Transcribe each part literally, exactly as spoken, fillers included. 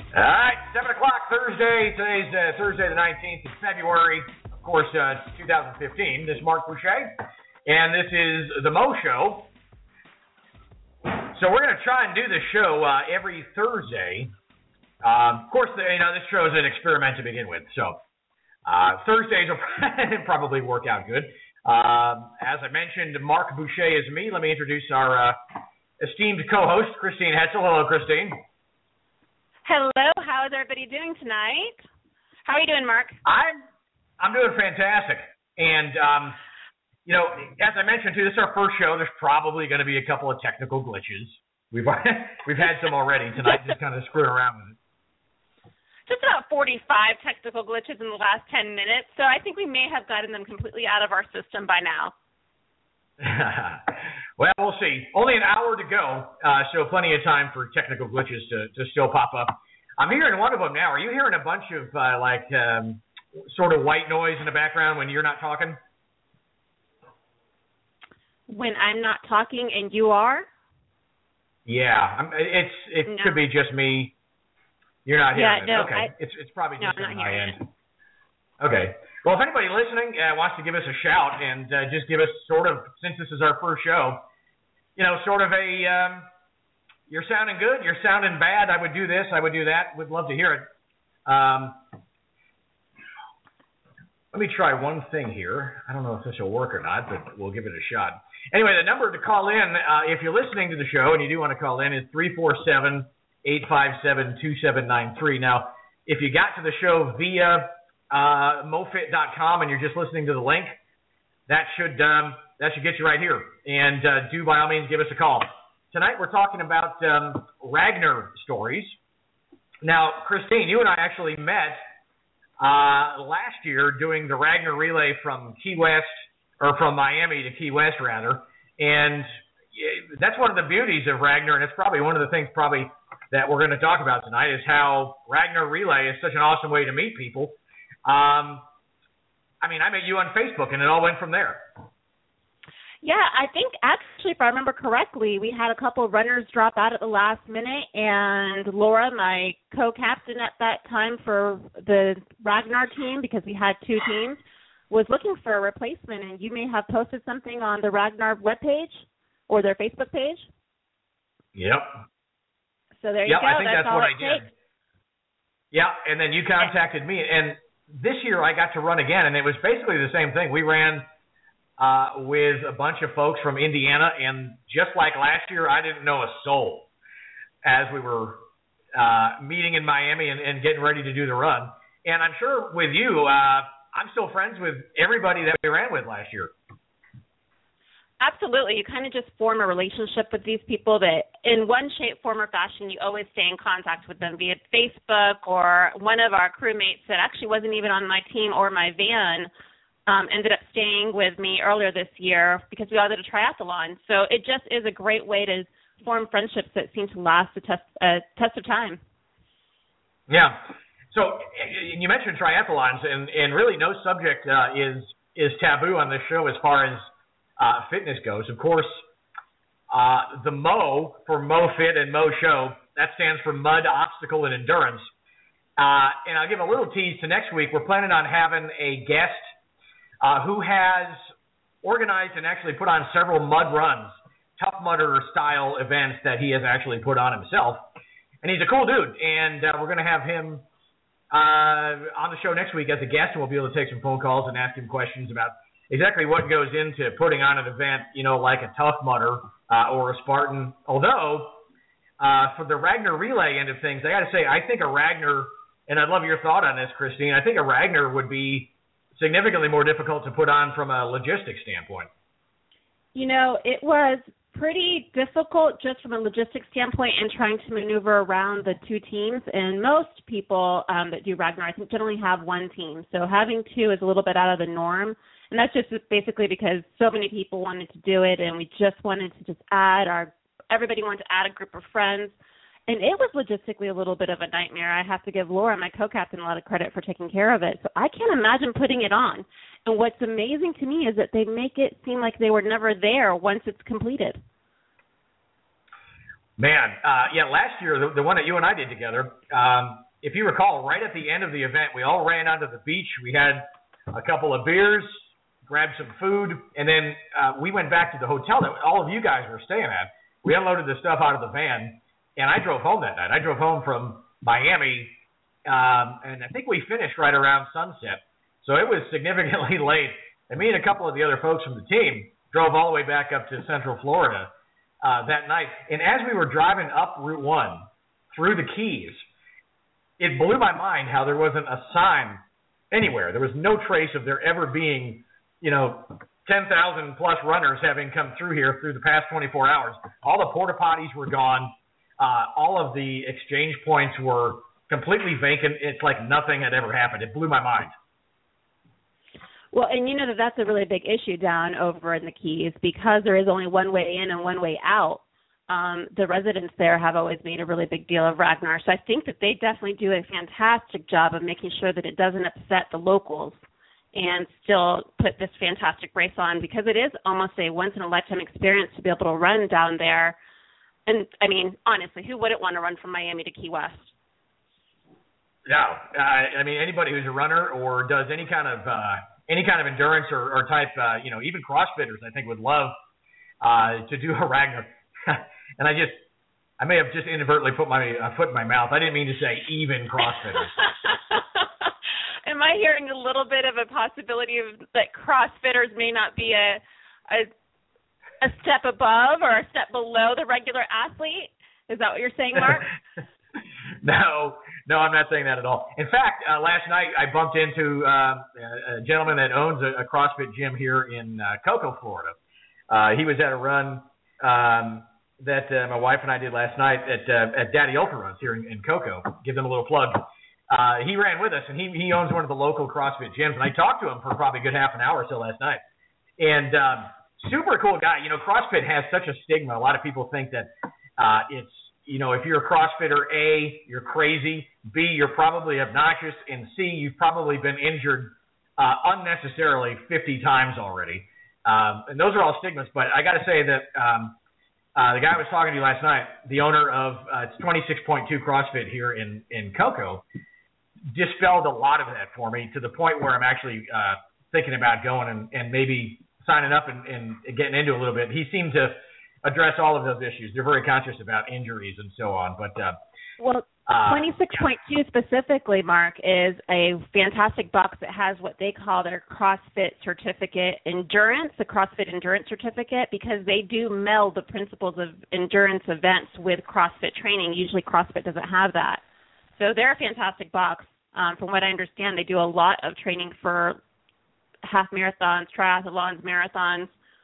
All right, seven o'clock Thursday. Today's uh, Thursday the nineteenth of February, of course, uh, two thousand fifteen. This is Mark Boucher, and this is The Mo Show. So we're going to try and do this show uh, every Thursday. Uh, of course, the, you know, this show is an experiment to begin with, so uh, Thursdays will probably work out good. Uh, as I mentioned, Mark Boucher is me. Let me introduce our uh, esteemed co-host, Christine Hetzel. Hello, Christine. Hello, how is everybody doing tonight? How are you doing, Mark? I'm I'm doing fantastic. And, um, you know, as I mentioned, too, this is our first show. There's probably going to be a couple of technical glitches. We've we've had some already tonight, just kind of screwing around with it. Just about forty-five technical glitches in the last ten minutes, so I think we may have gotten them completely out of our system by now. Well, we'll see. Only an hour to go, uh, so plenty of time for technical glitches to, to still pop up. I'm hearing one of them now. Are you hearing a bunch of, uh, like, um, sort of white noise in the background when you're not talking? When I'm not talking and you are? Yeah, I'm, it's it no. could be just me. You're not hearing yeah, it. No, okay, I, it's it's probably just no, on my end. It. Okay. Well, if anybody listening uh, wants to give us a shout and uh, just give us sort of, since this is our first show, you know, sort of a, um, you're sounding good, you're sounding bad, I would do this, I would do that, would love to hear it. Um, let me try one thing here. I don't know if this will work or not, but we'll give it a shot. Anyway, the number to call in, uh, if you're listening to the show and you do want to call in, is three four seven, eight five seven, two seven nine three. Now, if you got to the show via uh, mofit dot com and you're just listening to the link, that should um, that should get you right here. And uh, do, by all means, give us a call. Tonight we're talking about um, Ragnar stories. Now, Christine, you and I actually met uh, last year doing the Ragnar Relay from Key West, or from Miami to Key West, rather. And that's one of the beauties of Ragnar, and it's probably one of the things probably that we're going to talk about tonight, is how Ragnar Relay is such an awesome way to meet people. Um, I mean, I met you on Facebook, and it all went from there. Yeah, I think actually, if I remember correctly, we had a couple of runners drop out at the last minute, and Laura, my co-captain at that time for the Ragnar team, because we had two teams, was looking for a replacement, and you may have posted something on the Ragnar webpage or their Facebook page. Yep. So there you yep, go. I think that's, that's all what it I did. takes. Yeah, and then you contacted me, and this year I got to run again, and it was basically the same thing. We ran uh, with a bunch of folks from Indiana, and just like last year, I didn't know a soul as we were uh, meeting in Miami and, and getting ready to do the run. And I'm sure with you, uh, I'm still friends with everybody that we ran with last year. Absolutely. You kind of just form a relationship with these people that in one shape, form, or fashion, you always stay in contact with them via Facebook. Or one of our crewmates that actually wasn't even on my team or my van um, ended up staying with me earlier this year because we all did a triathlon. So it just is a great way to form friendships that seem to last a test, a test of time. Yeah. So you mentioned triathlons, and, and really no subject uh, is is taboo on this show as far as Uh, fitness goes. Of course, uh, the Mo for MoFit and Mo Show, that stands for Mud, Obstacle, and Endurance. Uh, and I'll give a little tease to next week. We're planning on having a guest uh, who has organized and actually put on several mud runs, Tough Mudder style events that he has actually put on himself. And he's a cool dude. And uh, we're going to have him uh, on the show next week as a guest, and we'll be able to take some phone calls and ask him questions about exactly what goes into putting on an event, you know, like a Tough Mudder uh, or a Spartan. Although, uh, for the Ragnar Relay end of things, I got to say, I think a Ragnar, and I'd love your thought on this, Christine, I think a Ragnar would be significantly more difficult to put on from a logistics standpoint. You know, it was pretty difficult just from a logistics standpoint and trying to maneuver around the two teams. And most people um, that do Ragnar, I think, generally have one team. So having two is a little bit out of the norm. And that's just basically because so many people wanted to do it, and we just wanted to just add our, everybody wanted to add a group of friends. And it was logistically a little bit of a nightmare. I have to give Laura, my co-captain, a lot of credit for taking care of it. So I can't imagine putting it on. And what's amazing to me is that they make it seem like they were never there once it's completed. Man, uh, yeah, last year, the, the one that you and I did together, um, if you recall, right at the end of the event, we all ran onto the beach. We had a couple of beers, grabbed some food, and then uh, we went back to the hotel that all of you guys were staying at. We unloaded the stuff out of the van, and I drove home that night. I drove home from Miami, um, and I think we finished right around sunset. So it was significantly late, and me and a couple of the other folks from the team drove all the way back up to Central Florida uh, that night. And as we were driving up Route one through the Keys, it blew my mind how there wasn't a sign anywhere. There was no trace of there ever being, you know, ten thousand plus runners having come through here through the past twenty-four hours. All the porta potties were gone. Uh, all of the exchange points were completely vacant. It's like nothing had ever happened. It blew my mind. Well, and you know that that's a really big issue down over in the Keys because there is only one way in and one way out. Um, the residents there have always made a really big deal of Ragnar. So I think that they definitely do a fantastic job of making sure that it doesn't upset the locals and still put this fantastic race on because it is almost a once-in-a-lifetime experience to be able to run down there. And, I mean, honestly, who wouldn't want to run from Miami to Key West? No. Uh, I mean, anybody who's a runner or does any kind of uh, any kind of endurance or, or type, uh, you know, even CrossFitters, I think, would love uh, to do a Ragnar. And I just, I may have just inadvertently put my uh, foot in my mouth. I didn't mean to say even CrossFitters. Am I hearing a little bit of a possibility of that CrossFitters may not be a, a a step above or a step below the regular athlete? Is that what you're saying, Mark? No, no, I'm not saying that at all. In fact, uh, last night I bumped into uh, a gentleman that owns a, a CrossFit gym here in uh, Cocoa, Florida. Uh, he was at a run um, that uh, my wife and I did last night at uh, at Daddy Ultra Runs here in, in Cocoa. Give them a little plug. Uh, he ran with us, and he he owns one of the local CrossFit gyms. And I talked to him for probably a good half an hour or so last night. And um, super cool guy. You know, CrossFit has such a stigma. A lot of people think that uh, it's, you know, if you're a CrossFitter, A, you're crazy. B, you're probably obnoxious. And C, you've probably been injured uh, unnecessarily fifty times already. Um, and those are all stigmas. But I got to say that um, uh, the guy I was talking to last night, the owner of uh, it's twenty-six point two CrossFit here in, in Cocoa, dispelled a lot of that for me to the point where I'm actually uh, thinking about going and, and maybe signing up and, and getting into a little bit. He seemed to address all of those issues. They're very conscious about injuries and so on. But uh, well, uh, twenty-six point two specifically, Mark, is a fantastic box that has what they call their CrossFit certificate endurance, the CrossFit endurance certificate, because they do meld the principles of endurance events with CrossFit training. Usually CrossFit doesn't have that. So they're a fantastic box. Um, from what I understand, they do a lot of training for half marathons, triathlons, marathons.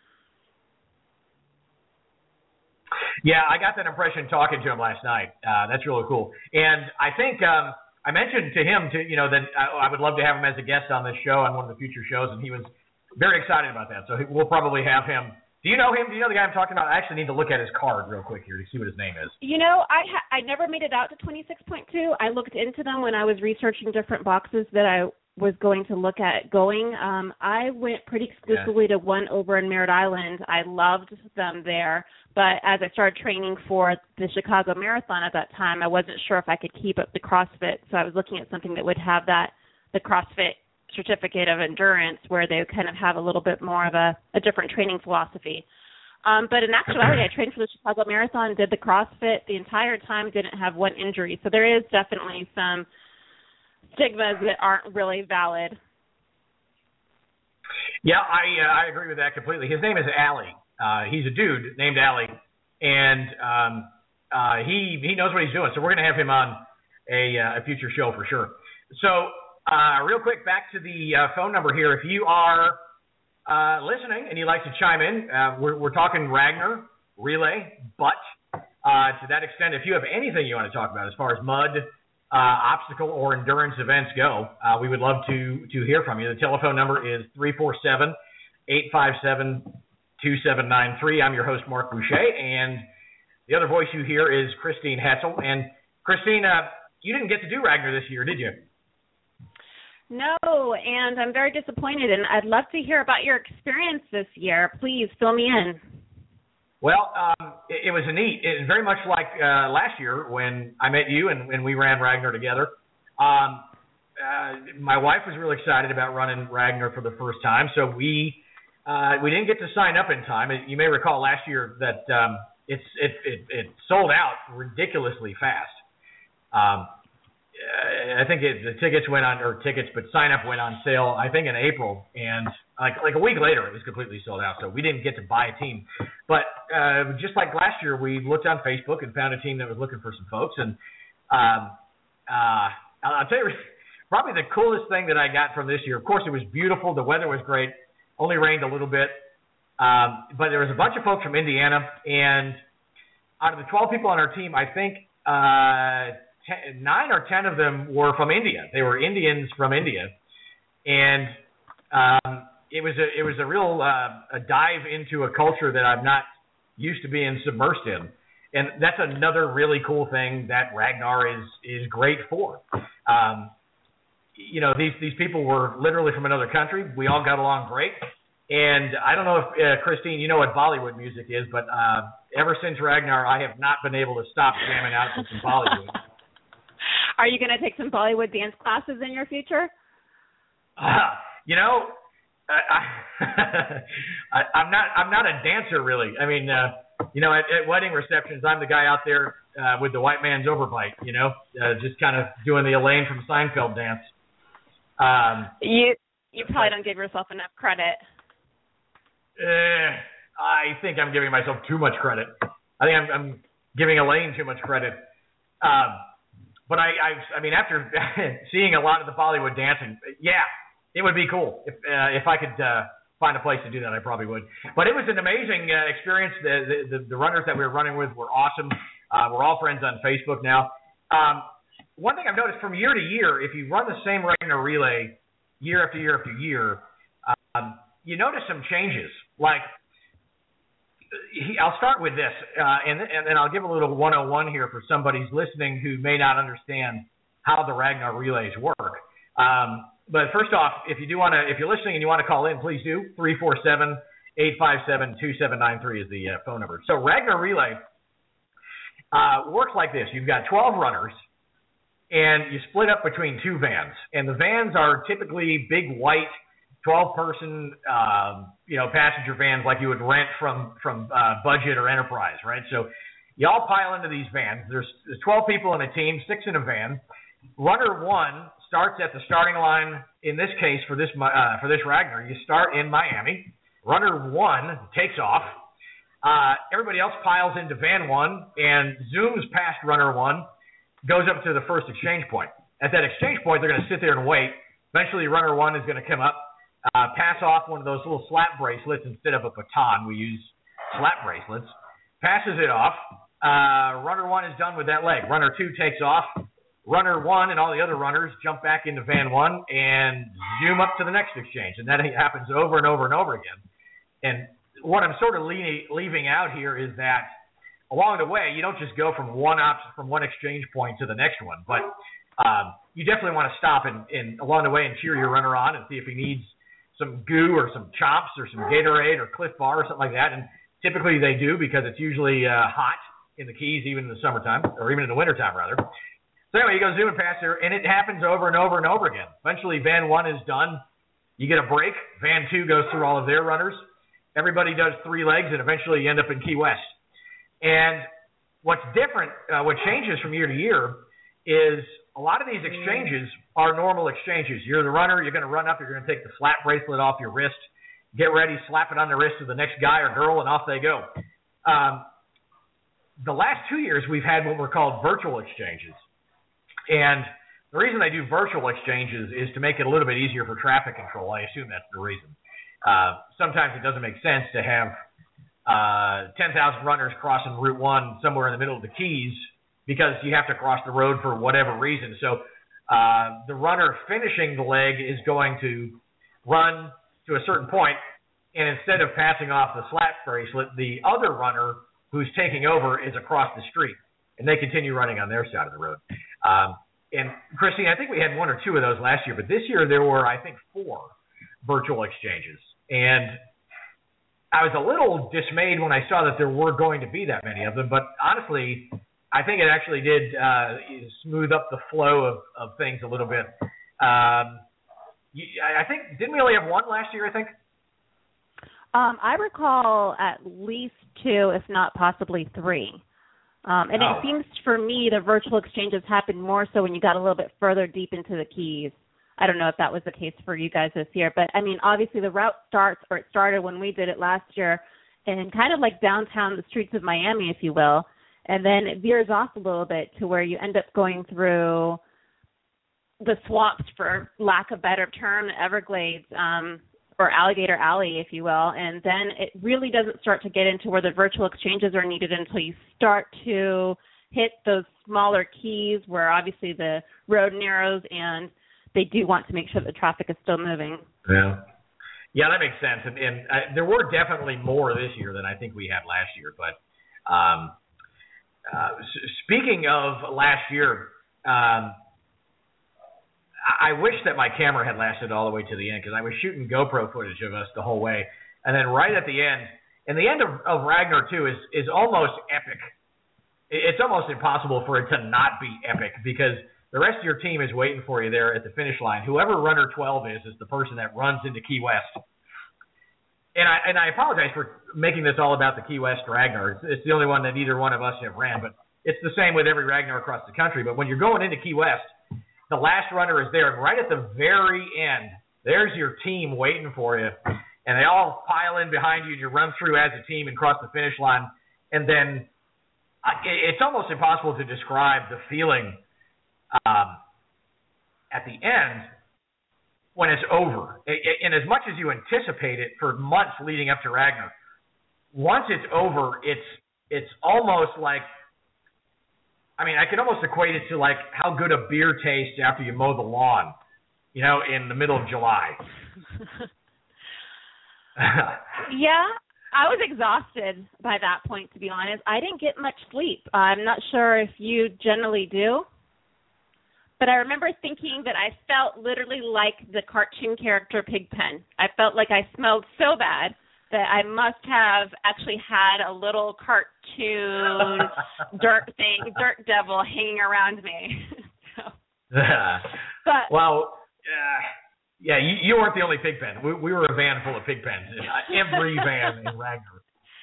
Yeah, I got that impression talking to him last night. Uh, that's really cool. And I think um, I mentioned to him, to, you know, that I, I would love to have him as a guest on this show, on one of the future shows, and he was very excited about that. So we'll probably have him. Do you know him? Do you know the guy I'm talking about? I actually need to look at his card real quick here to see what his name is. You know, I ha- I never made it out to twenty-six point two. I looked into them when I was researching different boxes that I was going to look at going. Um, I went pretty exclusively yeah. to one over in Merritt Island. I loved them there. But as I started training for the Chicago Marathon at that time, I wasn't sure if I could keep up the CrossFit. So I was looking at something that would have that, the CrossFit certificate of endurance, where they kind of have a little bit more of a, a different training philosophy. Um, but in actuality, I trained for the Chicago Marathon, did the CrossFit the entire time, didn't have one injury. So there is definitely some stigmas that aren't really valid. Yeah, I uh, I agree with that completely. His name is Ali. Uh, he's a dude named Ali, and um, uh, he he knows what he's doing. So we're going to have him on a, uh, a future show for sure. So uh, real quick, back to the uh, phone number here. If you are uh, listening and you'd like to chime in, uh, we're, we're talking Ragnar, relay, but uh, to that extent, if you have anything you want to talk about as far as mud, Uh, obstacle or endurance events go, uh, we would love to to hear from you. The telephone number is three four seven, eight five seven, two seven nine three. I'm your host, Mark Boucher, and the other voice you hear is Christine Hetzel. And Christine, uh, you didn't get to do Ragnar this year, did you? No, and I'm very disappointed, and I'd love to hear about your experience this year. Please fill me in. Well, um, it, it was a neat. It was very much like uh, last year when I met you and, and we ran Ragnar together. Um, uh, my wife was really excited about running Ragnar for the first time, so we uh, we didn't get to sign up in time. You may recall last year that um, it's it, it it sold out ridiculously fast. Um, I think it, the tickets went on, or tickets, but sign up went on sale, I think in April, and like like a week later, it was completely sold out. So we didn't get to buy a team. But uh, just like last year, we looked on Facebook and found a team that was looking for some folks. And um, uh, I'll, I'll tell you, probably the coolest thing that I got from this year. Of course, it was beautiful. The weather was great. Only rained a little bit, um, but there was a bunch of folks from Indiana. And out of the twelve people on our team, I think. Uh, Ten, nine or ten of them were from India. They were Indians from India, and um, it was a it was a real uh, a dive into a culture that I'm not used to being submersed in, and that's another really cool thing that Ragnar is is great for. Um, you know, these these people were literally from another country. We all got along great, and I don't know if uh, Christine, you know what Bollywood music is, but uh, ever since Ragnar, I have not been able to stop jamming out to some Bollywood. Are you going to take some Bollywood dance classes in your future? Uh, you know, I, I, I'm not. I'm not a dancer, really. I mean, uh, you know, at, at wedding receptions, I'm the guy out there uh, with the white man's overbite. You know, uh, just kind of doing the Elaine from Seinfeld dance. Um, you you probably don't give yourself enough credit. Uh, I think I'm giving myself too much credit. I think I'm, I'm giving Elaine too much credit. Um, But I, I, I mean, after seeing a lot of the Bollywood dancing, yeah, it would be cool if uh, if I could uh, find a place to do that. I probably would. But it was an amazing uh, experience. The, the the runners that we were running with were awesome. Uh, we're all friends on Facebook now. Um, one thing I've noticed from year to year, if you run the same Ragnar relay year after year after year, um, you notice some changes. Like, I'll start with this, uh, and, and then I'll give a little one oh one here for somebody who's listening who may not understand how the Ragnar relays work. Um, but first off, if you do want to, if you're listening and you want to call in, please do. three four seven, eight five seven, two seven nine three is the uh, phone number. So Ragnar relay uh, works like this. You've got twelve runners, and you split up between two vans. And the vans are typically big white twelve-person, uh, you know, passenger vans like you would rent from from uh, Budget or Enterprise, right? So you all pile into these vans. There's, there's twelve people in a team, six in a van. Runner one starts at the starting line. In this case, for this uh, for this Ragnar, you start in Miami. Runner one takes off. Uh, everybody else piles into van one and zooms past runner one, goes up to the first exchange point. At that exchange point, they're going to sit there and wait. Eventually, runner one is going to come up. Uh, pass off one of those little slap bracelets instead of a baton. We use slap bracelets. Passes it off. Uh, runner one is done with that leg. Runner two takes off. Runner one and all the other runners jump back into van one and zoom up to the next exchange. And that happens over and over and over again. And what I'm sort of le- leaving out here is that along the way, you don't just go from one op- from one exchange point to the next one. But um, you definitely want to stop and, and along the way and cheer your runner on and see if he needs some goo or some chops or some Gatorade or Cliff Bar or something like that. And typically they do because it's usually uh, hot in the Keys, even in the summertime, or even in the wintertime, rather. So anyway, you go zooming past there, and it happens over and over and over again. Eventually, van one is done. You get a break. Van two goes through all of their runners. Everybody does three legs, and eventually you end up in Key West. And what's different, uh, what changes from year to year is a lot of these exchanges are normal exchanges. You're the runner. You're going to run up. You're going to take the slap bracelet off your wrist. Get ready, slap it on the wrist of the next guy or girl, and off they go. Um, the last two years, we've had what were called virtual exchanges. And the reason they do virtual exchanges is to make it a little bit easier for traffic control. I assume that's the reason. Uh, sometimes it doesn't make sense to have uh, ten thousand runners crossing Route one somewhere in the middle of the Keys because you have to cross the road for whatever reason. So uh, the runner finishing the leg is going to run to a certain point, and instead of passing off the slap bracelet, the other runner who's taking over is across the street, and they continue running on their side of the road. Um, and, Christine, I think we had one or two of those last year, but this year there were, I think, four virtual exchanges. And I was a little dismayed when I saw that there were going to be that many of them. But honestly, I think it actually did uh, smooth up the flow of, of things a little bit. Um, I think, didn't we only have one last year, I think? Um, I recall at least two, if not possibly three. Um, and oh. it seems for me the virtual exchanges happened more so when you got a little bit further deep into the Keys. I don't know if that was the case for you guys this year. But, I mean, obviously the route starts, or it started when we did it last year, in kind of like downtown, the streets of Miami, if you will. And then it veers off a little bit to where you end up going through the swamps, for lack of a better term, the Everglades, um, or Alligator Alley, if you will. And then it really doesn't start to get into where the virtual exchanges are needed until you start to hit those smaller keys where obviously the road narrows and they do want to make sure the traffic is still moving. Yeah. Yeah, that makes sense. And, and uh, there were definitely more this year than I think we had last year. But um, uh, s- speaking of last year, um, I wish that my camera had lasted all the way to the end, because I was shooting GoPro footage of us the whole way. And then right at the end, and the end of, of Ragnar two is, is almost epic. It's almost impossible for it to not be epic, because the rest of your team is waiting for you there at the finish line. Whoever runner twelve is, is the person that runs into Key West. And I and I apologize for making this all about the Key West Ragnar. It's, it's the only one that either one of us have ran, but it's the same with every Ragnar across the country. But when you're going into Key West, the last runner is there, and right at the very end, there's your team waiting for you, and they all pile in behind you, and you run through as a team and cross the finish line, and then uh, it's almost impossible to describe the feeling um, at the end when it's over. And as much as you anticipate it for months leading up to Ragnar, once it's over, it's it's almost like, I mean, I can almost equate it to like how good a beer tastes after you mow the lawn, you know, in the middle of July. Yeah, I was exhausted by that point, to be honest. I didn't get much sleep. I'm not sure if you generally do, but I remember thinking that I felt literally like the cartoon character Pigpen. I felt like I smelled so bad that I must have actually had a little cartoon dirt thing, dirt devil hanging around me. so. But, well, uh, yeah, you, you weren't the only Pigpen. We, we were a van full of Pigpens. Every van in Ragnar.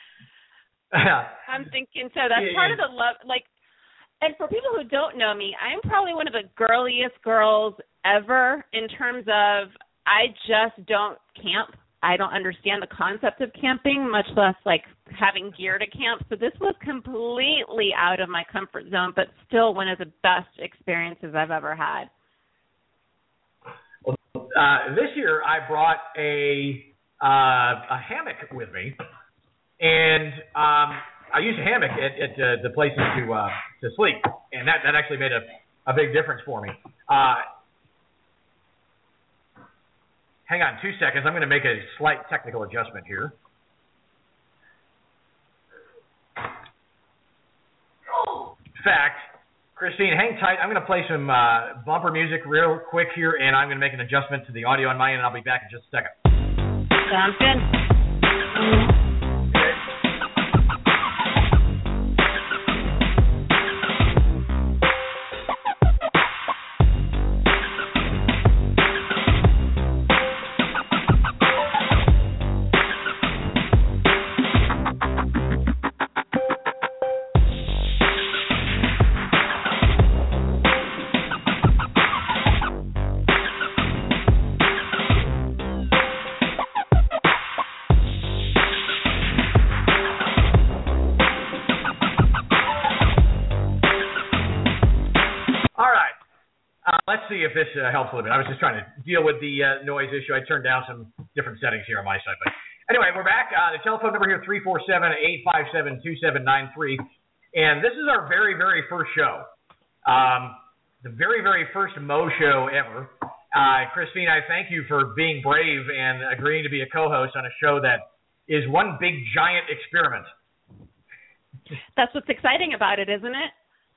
I'm thinking so. That's yeah, part yeah. of the love. Like, and for people who don't know me, I'm probably one of the girliest girls ever in terms of I just don't camp. I don't understand the concept of camping, much less like having gear to camp. So this was completely out of my comfort zone, but still one of the best experiences I've ever had. Well, uh, this year I brought a uh, a hammock with me, and um, I used a hammock at, at uh, the places to uh, to sleep, and that, that actually made a, a big difference for me. Uh, Hang on two seconds. I'm going to make a slight technical adjustment here. In fact, Christine, hang tight. I'm going to play some uh, bumper music real quick here, and I'm going to make an adjustment to the audio on my end, and I'll be back in just a second. Sounds good. If this uh, helps a little bit. I was just trying to deal with the uh, noise issue. I turned down some different settings here on my side. But anyway, we're back. Uh, the telephone number here, three four seven, eight five seven, two seven nine three. And this is our very, very first show. Um, the very, very first Mo show ever. Uh, Christine, I thank you for being brave and agreeing to be a co-host on a show that is one big, giant experiment. That's what's exciting about it, isn't it?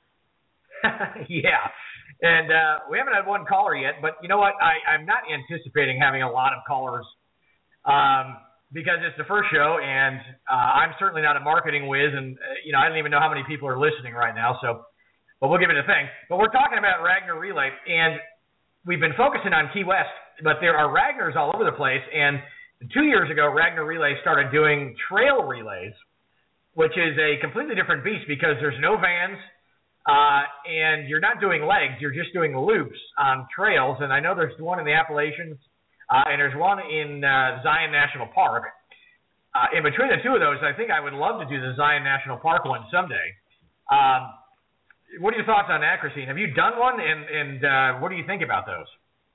Yeah. And uh, we haven't had one caller yet, but you know what? I, I'm not anticipating having a lot of callers. Um, because it's the first show, and uh, I'm certainly not a marketing whiz, and uh, you know I don't even know how many people are listening right now. So, but we'll give it a thing. But we're talking about Ragnar Relay, and we've been focusing on Key West, but there are Ragnars all over the place. And two years ago, Ragnar Relay started doing trail relays, which is a completely different beast because there's no vans, uh, and you're not doing legs. You're just doing loops on trails. And I know there's one in the Appalachians, uh, and there's one in uh, Zion National Park. Uh, in between the two of those, I think I would love to do the Zion National Park one someday. Um, what are your thoughts on that, Christine? Have you done one, and, and uh, what do you think about those?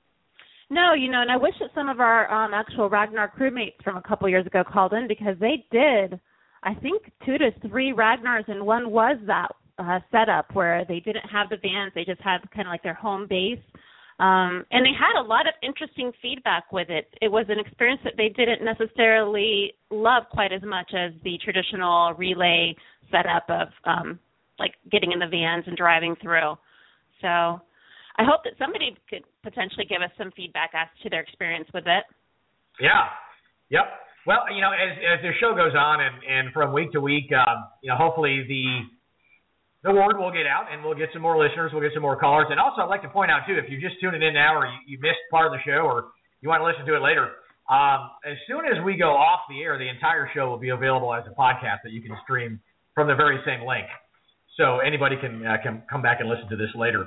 No, you know, and I wish that some of our um, actual Ragnar crewmates from a couple years ago called in because they did, I think, two to three Ragnars, and one was that uh, setup where they didn't have the vans. They just had kind of like their home base. Um, and they had a lot of interesting feedback with it. It was an experience that they didn't necessarily love quite as much as the traditional relay setup of um, like getting in the vans and driving through. So I hope that somebody could potentially give us some feedback as to their experience with it. Yeah. Yep. Well, you know, as as the show goes on and, and from week to week, um, you know, hopefully the the word will get out and we'll get some more listeners, we'll get some more callers. And also I'd like to point out, too, if you're just tuning in now or you, you missed part of the show or you want to listen to it later, um, as soon as we go off the air, the entire show will be available as a podcast that you can stream from the very same link. So anybody can, uh, can come back and listen to this later.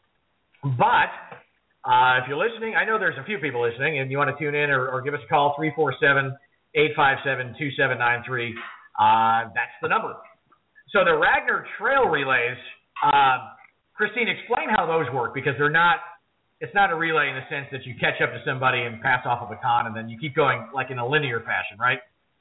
But uh, if you're listening, I know there's a few people listening, and you want to tune in or, or give us a call, three four seven, eight five seven, two seven nine three. Uh, that's the number. So the Ragnar Trail Relays, uh, Christine, explain how those work, because they're not, it's not a relay in the sense that you catch up to somebody and pass off a baton and then you keep going like in a linear fashion, right?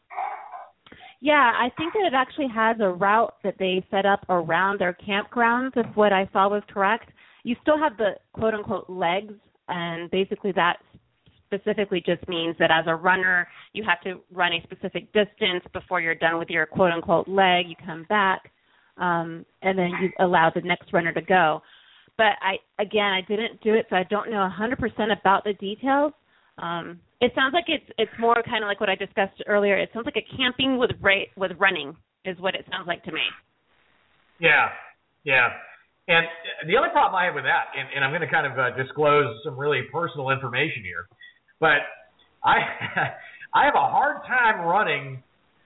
Yeah, I think that it actually has a route that they set up around their campgrounds, if what I saw was correct. You still have the quote-unquote legs, and basically that specifically just means that as a runner, you have to run a specific distance before you're done with your quote-unquote leg. You come back, um, and then you allow the next runner to go. But, I again, I didn't do it, so I don't know one hundred percent about the details. Um, it sounds like it's it's more kind of like what I discussed earlier. It sounds like a camping with ra- with running is what it sounds like to me. Yeah, yeah. And the other problem I have with that, and, and I'm going to kind of uh, disclose some really personal information here, but I I have a hard time running.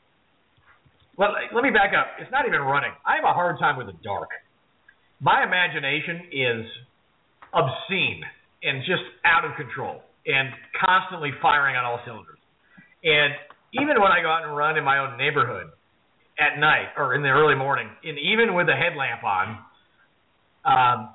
Well, let me back up. It's not even running. I have a hard time with the dark. My imagination is obscene and just out of control and constantly firing on all cylinders. And even when I go out and run in my own neighborhood at night or in the early morning, and even with a headlamp on, Um,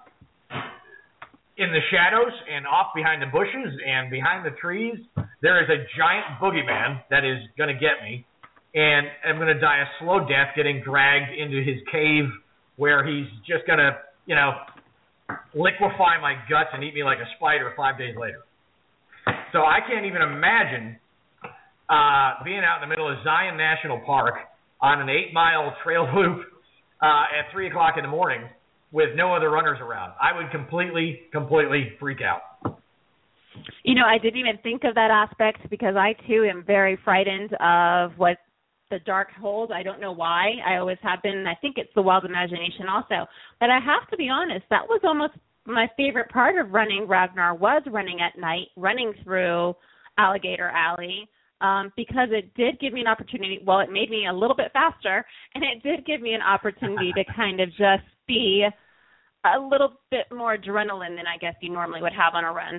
in the shadows and off behind the bushes and behind the trees, there is a giant boogeyman that is going to get me, and I'm going to die a slow death getting dragged into his cave where he's just going to, you know, liquefy my guts and eat me like a spider five days later. So I can't even imagine uh, being out in the middle of Zion National Park on an eight-mile trail loop uh, at three o'clock in the morning with no other runners around. I would completely, completely freak out. You know, I didn't even think of that aspect because I, too, am very frightened of what the dark holds. I don't know why. I always have been, and I think it's the wild imagination also. But I have to be honest, that was almost my favorite part of running Ragnar was running at night, running through Alligator Alley, um, because it did give me an opportunity. Well, it made me a little bit faster, and it did give me an opportunity to kind of just be a little bit more adrenaline than I guess you normally would have on a run.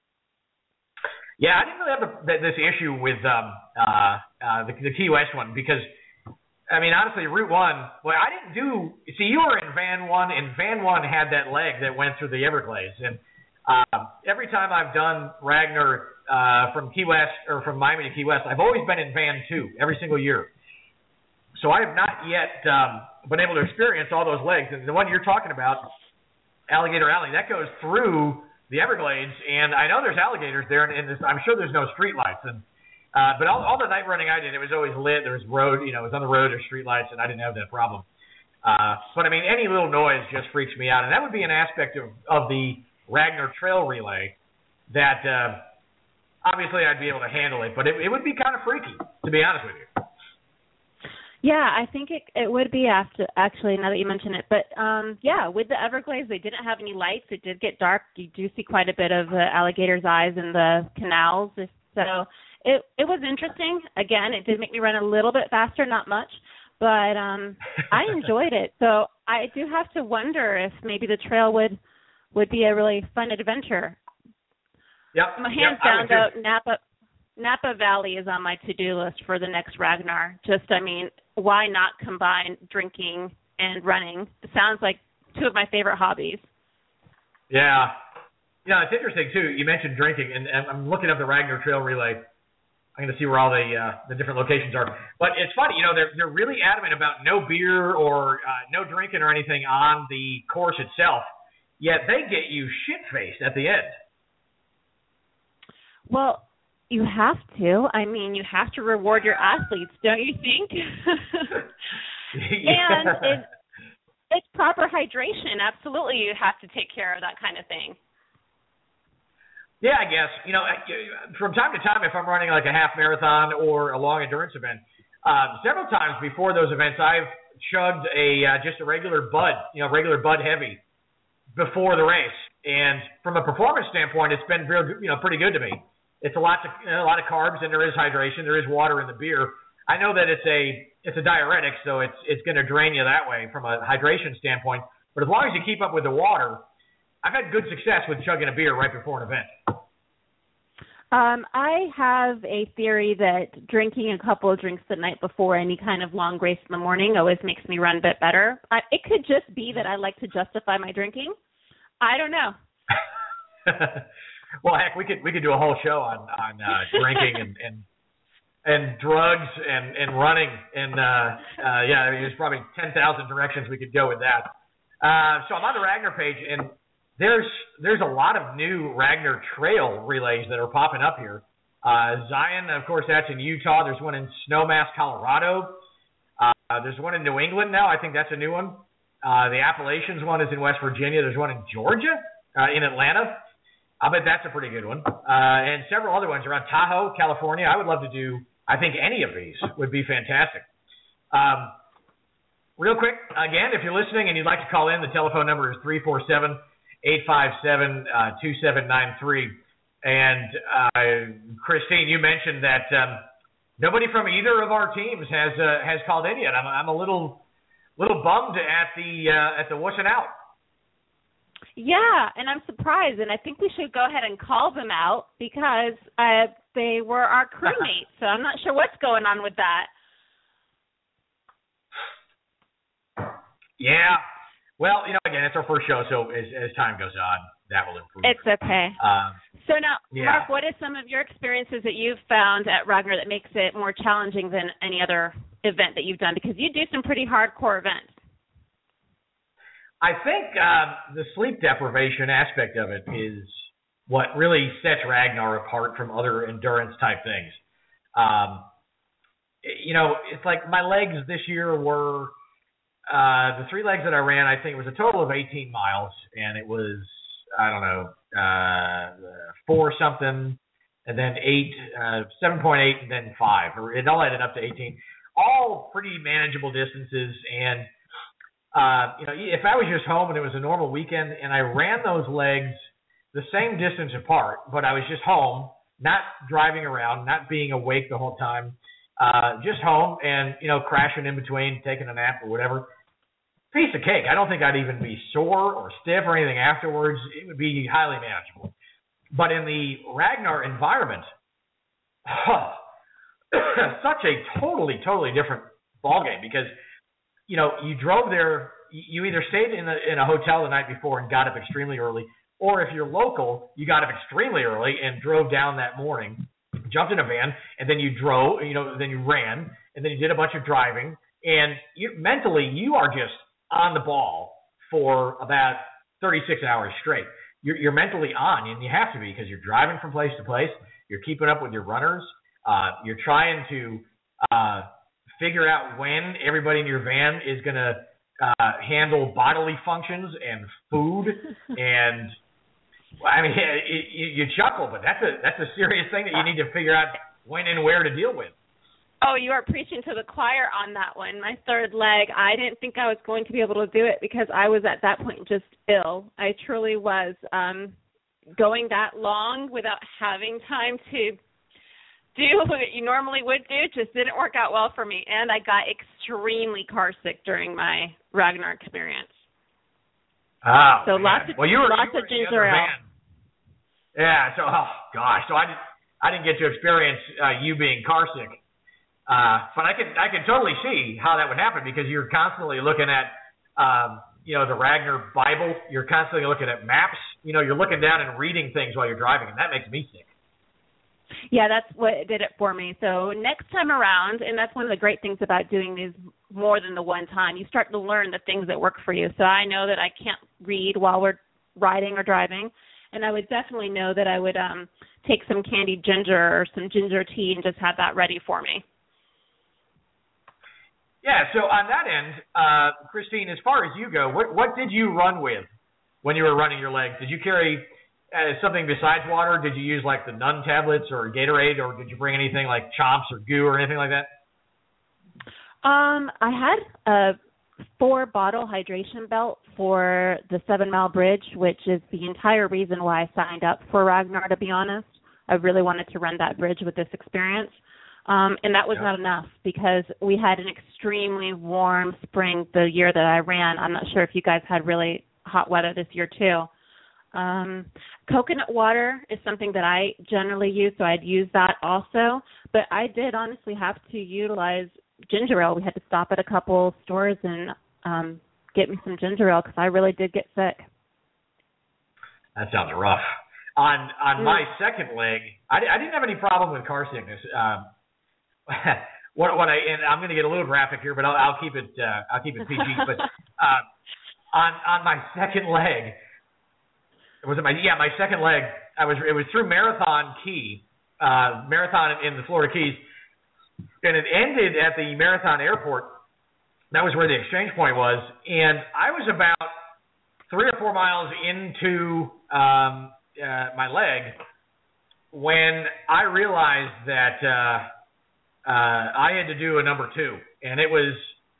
Yeah, I didn't really have the, this issue with um, uh, uh, the, the Key West one because, I mean, honestly, Route one, well, I didn't do – see, you were in Van one, and Van one had that leg that went through the Everglades. And uh, every time I've done Ragnar uh, from Key West or from Miami to Key West, I've always been in Van two every single year. So I have not yet um, been able to experience all those legs. And the one you're talking about, Alligator Alley, that goes through the Everglades, and I know there's alligators there, and, and I'm sure there's no street lights. And uh, but all, all the night running I did, it was always lit. There was road, you know, it was on the road, there's street lights, and I didn't have that problem. Uh, but I mean, any little noise just freaks me out, and that would be an aspect of, of the Ragnar Trail Relay that uh, obviously I'd be able to handle it, but it, it would be kind of freaky to to be honest with you. Yeah, I think it it would be after actually now that you mention it. But um yeah, with the Everglades, they didn't have any lights. It did get dark. You do see quite a bit of the alligator's eyes in the canals. So it it was interesting. Again, it did make me run a little bit faster, not much, but um I enjoyed it. So I do have to wonder if maybe the trail would would be a really fun adventure. Yep. My hands yep, down though, Napa Napa Valley is on my to-do list for the next Ragnar. Just, I mean, why not combine drinking and running? It sounds like two of my favorite hobbies. Yeah. Yeah, it's interesting, too. You mentioned drinking, and, and I'm looking up the Ragnar Trail Relay. I'm going to see where all the uh, the different locations are. But it's funny, you know, they're, they're really adamant about no beer or uh, no drinking or anything on the course itself, yet they get you shit-faced at the end. Well, you have to. I mean, you have to reward your athletes, don't you think? yeah. And it, it's proper hydration. Absolutely, you have to take care of that kind of thing. Yeah, I guess. You know, from time to time, if I'm running like a half marathon or a long endurance event, uh, several times before those events, I've chugged a uh, just a regular Bud, you know, regular Bud Heavy before the race. And from a performance standpoint, it's been real, you know, pretty good to me. It's a lot, to, you know, a lot of carbs, and there is hydration. There is water in the beer. I know that it's a it's a diuretic, so it's it's going to drain you that way from a hydration standpoint. But as long as you keep up with the water, I've had good success with chugging a beer right before an event. Um, I have a theory that drinking a couple of drinks the night before any kind of long race in the morning always makes me run a bit better. I, it could just be that I like to justify my drinking. I don't know. Well, heck, we could we could do a whole show on on uh, drinking and, and and drugs and, and running and uh, uh, yeah, I mean, there's probably ten thousand directions we could go with that. Uh, so I'm on the Ragnar page, and there's there's a lot of new Ragnar Trail relays that are popping up here. Uh, Zion, of course, that's in Utah. There's one in Snowmass, Colorado. Uh, there's one in New England now. I think that's a new one. Uh, the Appalachians one is in West Virginia. There's one in Georgia, uh, in Atlanta. I bet that's a pretty good one. Uh, and several other ones around Tahoe, California. I would love to do, I think any of these would be fantastic. Um, real quick, again, if you're listening and you'd like to call in, the telephone number is three four seven, eight five seven, two seven nine three. And uh, Christine, you mentioned that um, nobody from either of our teams has uh, has called in yet. I'm, I'm a little little bummed at the uh, at the wussing out. Yeah, and I'm surprised, and I think we should go ahead and call them out because uh, they were our crewmates, so I'm not sure what's going on with that. Yeah. Well, you know, again, it's our first show, so as, as time goes on, that will improve. It's okay. Um, so now, yeah. Mark, what are some of your experiences that you've found at Ragnar that makes it more challenging than any other event that you've done? Because you do some pretty hardcore events. I think uh, the sleep deprivation aspect of it is what really sets Ragnar apart from other endurance-type things. Um, you know, it's like my legs this year were uh, the three legs that I ran, I think it was a total of eighteen miles, and it was, I don't know, uh, four something, and then eight, uh, seven point eight, and then five. It all added up to eighteen. All pretty manageable distances, and Uh, you know, if I was just home and it was a normal weekend and I ran those legs the same distance apart, but I was just home, not driving around, not being awake the whole time, uh, just home and, you know, crashing in between, taking a nap or whatever, piece of cake. I don't think I'd even be sore or stiff or anything afterwards. It would be highly manageable. But in the Ragnar environment, oh, such a totally, totally different ballgame because you know, you drove there, you either stayed in a, in a hotel the night before and got up extremely early, or if you're local, you got up extremely early and drove down that morning, jumped in a van, and then you drove, you know, then you ran, and then you did a bunch of driving, and you, mentally, you are just on the ball for about thirty-six hours straight. You're, you're mentally on, and you have to be because you're driving from place to place, you're keeping up with your runners, uh, you're trying to uh, figure out when everybody in your van is going to uh, handle bodily functions and food. And, I mean, you, you chuckle, but that's a that's a serious thing that you need to figure out when and where to deal with. Oh, you are preaching to the choir on that one. My third leg, I didn't think I was going to be able to do it because I was at that point just ill. I truly was. Um, going that long without having time to do what you normally would do just didn't work out well for me. And I got extremely car sick during my Ragnar experience. Oh, so man. lots of, well, you were, lots you were of ginger ale. Yeah, so, oh, gosh. So I didn't, I didn't get to experience uh, you being car sick. Uh, but I can I can totally see how that would happen because you're constantly looking at, um, you know, the Ragnar Bible. You're constantly looking at maps. You know, you're looking down and reading things while you're driving, and that makes me sick. Yeah, that's what did it for me. So next time around, and that's one of the great things about doing these more than the one time, you start to learn the things that work for you. So I know that I can't read while we're riding or driving, and I would definitely know that I would um, take some candied ginger or some ginger tea and just have that ready for me. Yeah, so on that end, uh, Christine, as far as you go, what what did you run with when you were running your legs? Did you carry uh, something besides water? Did you use like the Nun tablets or Gatorade, or did you bring anything like Chomps or Goo or anything like that? Um, I had a four-bottle hydration belt for the Seven Mile Bridge, which is the entire reason why I signed up for Ragnar, to be honest. I really wanted to run that bridge with this experience. Um, and that was yeah. not enough because we had an extremely warm spring the year that I ran. I'm not sure if you guys had really hot weather this year too. Um, coconut water is something that I generally use, so I'd use that also. But I did honestly have to utilize ginger ale. We had to stop at a couple stores and um, get me some ginger ale because I really did get sick. That sounds rough. On on mm. my second leg, I, I didn't have any problem with car sickness. Um, what what I and I'm going to get a little graphic here, but I'll, I'll keep it uh, I'll keep it P G. But uh, on on my second leg, was it my yeah my second leg? I was it was through Marathon Key, uh, Marathon in the Florida Keys, and it ended at the Marathon Airport. That was where the exchange point was, and I was about three or four miles into um, uh, my leg when I realized that. Uh, Uh, I had to do a number two, and it was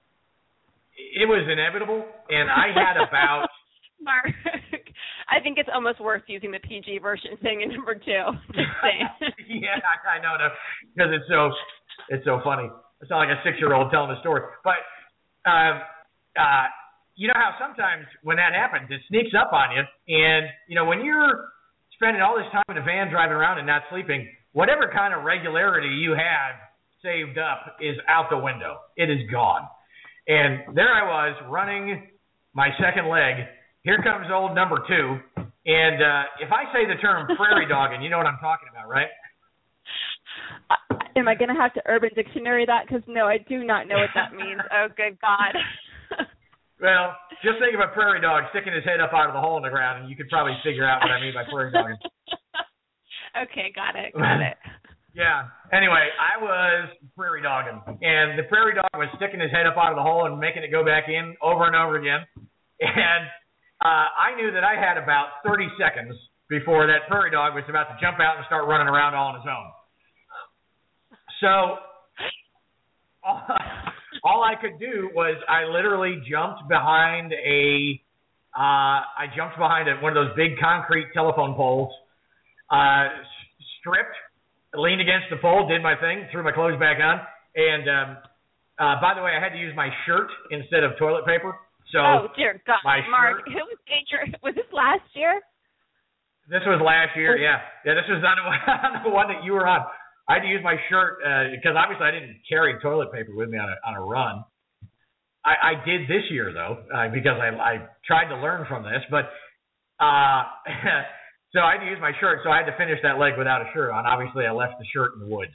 it was inevitable, and I had about. Mark, I think it's almost worth using the P G version, saying a number two. Just saying. Yeah, I, I know, because it's so it's so funny. I sound like a six-year-old telling a story, but um, uh, you know how sometimes when that happens, it sneaks up on you, and you know when you're spending all this time in a van driving around and not sleeping, whatever kind of regularity you had saved up is out the window. It is gone. And there I was running my second leg. Here comes old number two. And uh, if I say the term prairie dogging, you know what I'm talking about, right? Uh, am I going to have to Urban Dictionary that? Because, no, I do not know what that means. Oh, good God. Well, just think of a prairie dog sticking his head up out of the hole in the ground, and you could probably figure out what I mean by prairie dogging. Okay, got it, got it. Yeah. Anyway, I was prairie dogging, and the prairie dog was sticking his head up out of the hole and making it go back in over and over again. And uh, I knew that I had about thirty seconds before that prairie dog was about to jump out and start running around all on his own. So all, all I could do was I literally jumped behind a uh, I jumped behind a, one of those big concrete telephone poles, uh, stripped. Leaned against the pole, did my thing, threw my clothes back on, and um, uh, by the way, I had to use my shirt instead of toilet paper. So oh dear God, my Mark, shirt, who was your, was this last year? This was last year, yeah, yeah. This was on the one that you were on. I had to use my shirt uh, because obviously I didn't carry toilet paper with me on a on a run. I, I did this year though uh, because I I tried to learn from this, but. Uh, So I had to use my shirt, so I had to finish that leg without a shirt on. Obviously, I left the shirt in the woods.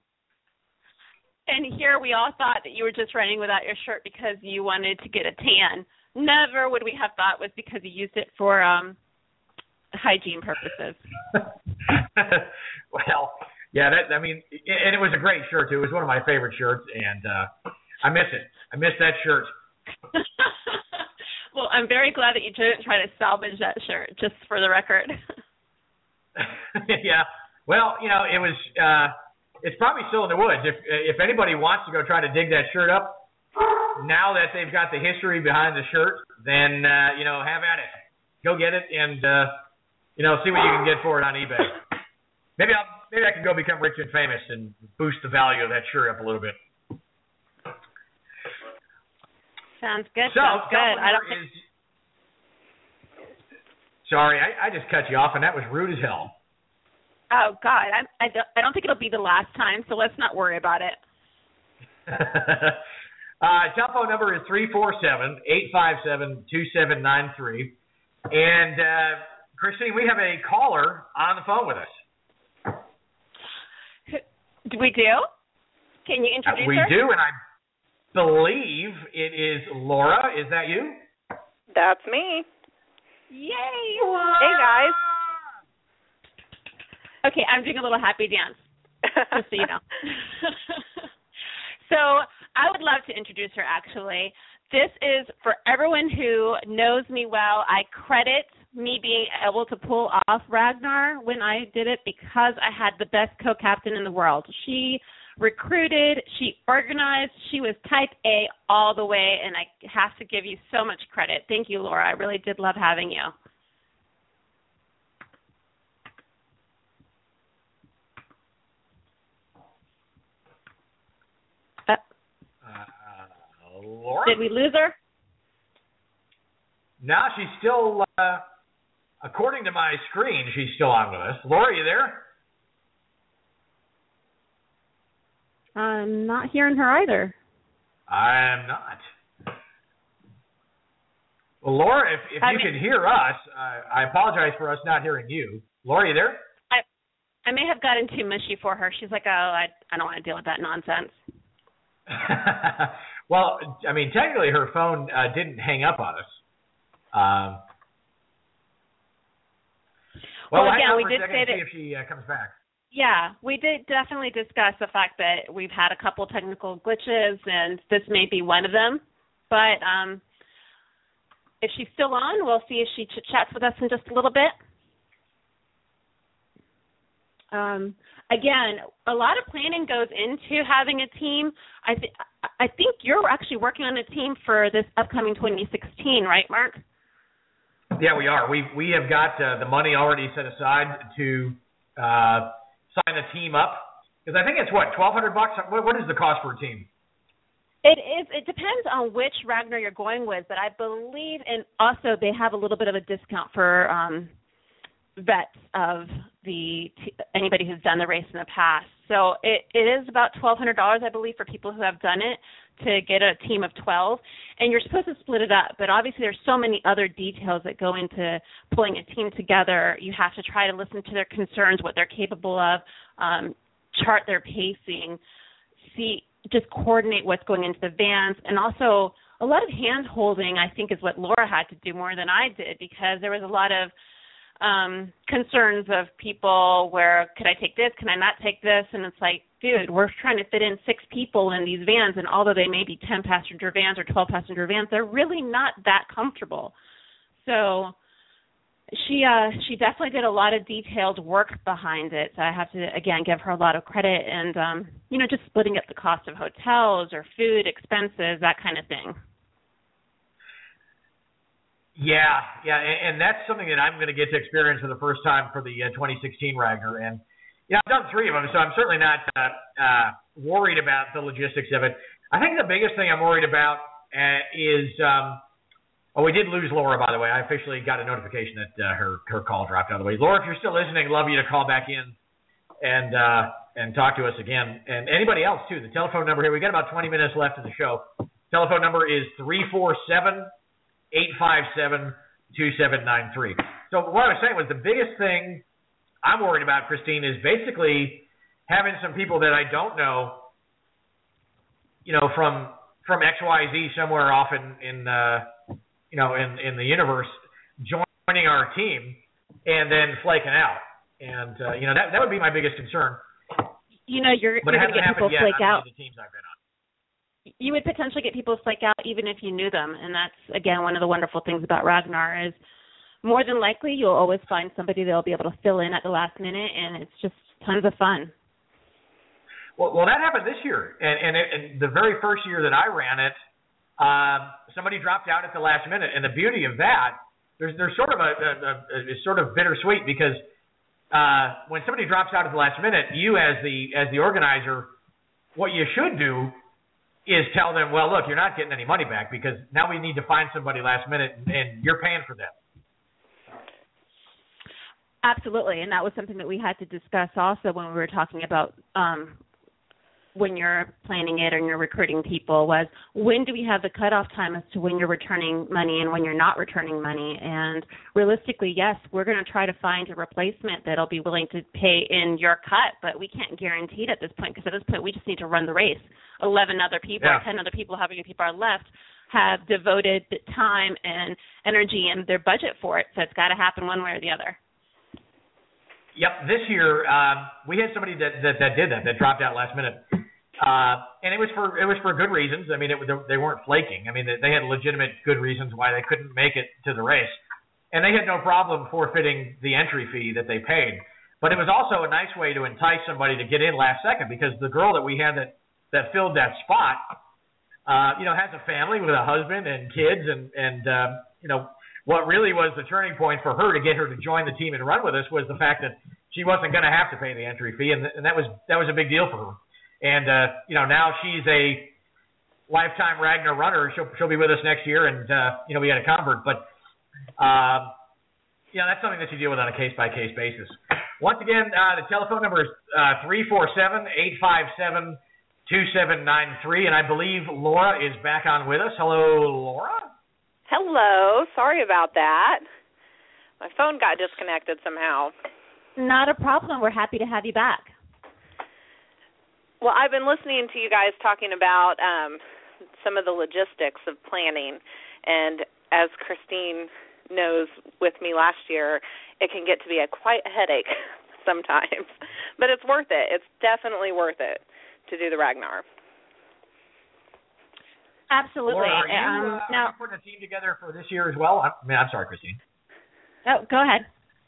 And here we all thought that you were just running without your shirt because you wanted to get a tan. Never would we have thought it was because you used it for um, hygiene purposes. Well, yeah, that I mean, and it was a great shirt, too. It was one of my favorite shirts, and uh, I miss it. I miss that shirt. Well, I'm very glad that you didn't try to salvage that shirt, just for the record. Yeah. Well, you know, it was uh, it's probably still in the woods. If if anybody wants to go try to dig that shirt up, now that they've got the history behind the shirt, then uh, you know, have at it. Go get it and uh, you know, see what you can get for it on eBay. Maybe I'll maybe I can go become rich and famous and boost the value of that shirt up a little bit. Sounds good. So, sounds good. I don't is, sorry, I, I just cut you off, and that was rude as hell. Oh God, I I don't, I don't think it'll be the last time, so let's not worry about it. uh, telephone number is three four seven, eight five seven, two seven nine three. And, uh, Christine, we have a caller on the phone with us. Do we do? Can you introduce uh, we her? We do, and I believe it is Laura. Is that you? That's me. Yay! Laura! Hey, guys. Okay, I'm doing a little happy dance, just so you know. So I would love to introduce her, actually. This is for everyone who knows me well. I credit me being able to pull off Ragnar when I did it because I had the best co-captain in the world. She recruited, she organized, she was type A all the way, and I have to give you so much credit. Thank you, Laura. I really did love having you. Uh, uh, Laura? Did we lose her? No, she's still, uh, according to my screen, she's still on with us. Laura, you there? I'm not hearing her either. I'm not. Well, Laura, if, if I you mean, can hear us, uh, I apologize for us not hearing you. Laura, you there? I I may have gotten too mushy for her. She's like, oh, I, I don't want to deal with that nonsense. Well, I mean, technically her phone uh, didn't hang up on us. Um, well, well, again, hang on we for did a second say and that. see if she uh, comes back. Yeah, we did definitely discuss the fact that we've had a couple technical glitches, and this may be one of them. But um, if she's still on, we'll see if she chit-chats with us in just a little bit. Um, again, a lot of planning goes into having a team. I, th- I think you're actually working on a team for this upcoming twenty sixteen, right, Mark? Yeah, we are. We we have got uh, the money already set aside to uh, sign a team up, because I think it's what twelve hundred bucks. What, what is the cost for a team? It is. It depends on which Ragnar you're going with, but I believe, and also they have a little bit of a discount for um, vets of the t- anybody who's done the race in the past. So it, it is about twelve hundred dollars, I believe, for people who have done it to get a team of twelve. And you're supposed to split it up, but obviously there's so many other details that go into pulling a team together. You have to try to listen to their concerns, what they're capable of, um, chart their pacing, see, just coordinate what's going into the vans, and also a lot of hand-holding, I think, is what Laura had to do more than I did, because there was a lot of um, concerns of people where, could I take this, can I not take this, and it's like, dude, we're trying to fit in six people in these vans, and although they may be ten-passenger vans or twelve-passenger vans, they're really not that comfortable. So she uh, she definitely did a lot of detailed work behind it. So I have to, again, give her a lot of credit, and, um, you know, just splitting up the cost of hotels or food expenses, that kind of thing. Yeah, yeah, and, and that's something that I'm going to get to experience for the first time for the uh, twenty sixteen Ragnar. And yeah, I've done three of them, so I'm certainly not uh, uh, worried about the logistics of it. I think the biggest thing I'm worried about uh, is, um, oh, we did lose Laura, by the way. I officially got a notification that uh, her her call dropped out of the way. Laura, if you're still listening, love you to call back in and uh, and talk to us again. And anybody else, too. The telephone number here, we got about twenty minutes left in the show. Telephone number is three four seven, eight five seven, two seven nine three. So what I was saying was the biggest thing I'm worried about, Christine, is basically having some people that I don't know, you know, from from X Y Z somewhere off in, in uh, you know, in, in the universe, joining our team and then flaking out. And, uh, you know, that that would be my biggest concern. You know, you're, but you're going to get people yet flake on out. The teams I've been on. You would potentially get people flake out even if you knew them. And that's, again, one of the wonderful things about Ragnar is more than likely you'll always find somebody that will be able to fill in at the last minute, and it's just tons of fun. Well, well, that happened this year, and and, it, and the very first year that I ran it, uh, somebody dropped out at the last minute, and the beauty of that, there's there's sort of a, a, a it's sort of bittersweet because uh, when somebody drops out at the last minute, you as the as the organizer, what you should do is tell them, well, look, you're not getting any money back because now we need to find somebody last minute, and, and you're paying for them. Absolutely, and that was something that we had to discuss also when we were talking about um, when you're planning it and you're recruiting people was when do we have the cutoff time as to when you're returning money and when you're not returning money. And realistically, yes, we're going to try to find a replacement that'll be willing to pay in your cut, but we can't guarantee it at this point because at this point we just need to run the race. eleven other people, yeah. ten other people, however many people are left, have devoted time and energy and their budget for it, so it's got to happen one way or the other. Yep, this year um, we had somebody that, that, that did that, that dropped out last minute, uh, and it was for it was for good reasons. I mean, it, they weren't flaking. I mean, they had legitimate good reasons why they couldn't make it to the race, and they had no problem forfeiting the entry fee that they paid. But it was also a nice way to entice somebody to get in last second because the girl that we had that, that filled that spot, uh, you know, has a family with a husband and kids, and and um, you know. What really was the turning point for her to get her to join the team and run with us was the fact that she wasn't going to have to pay the entry fee, and, th- and that was that was a big deal for her. And uh, you know, now she's a lifetime Ragnar runner. She'll she'll be with us next year, and uh, you know, we got a convert. But uh, you know, that's something that you deal with on a case by case basis. Once again, uh, the telephone number is uh, three four seven, eight five seven, two seven nine three, and I believe Laura is back on with us. Hello, Laura. Hello. Sorry about that. My phone got disconnected somehow. Not a problem. We're happy to have you back. Well, I've been listening to you guys talking about um, some of the logistics of planning, and as Christine knows with me last year, it can get to be a quite a headache sometimes, but it's worth it. It's definitely worth it to do the Ragnar. Absolutely. Laura, are you um, uh, now, putting a team together for this year as well? I mean, I'm sorry, Christine. Oh, go ahead.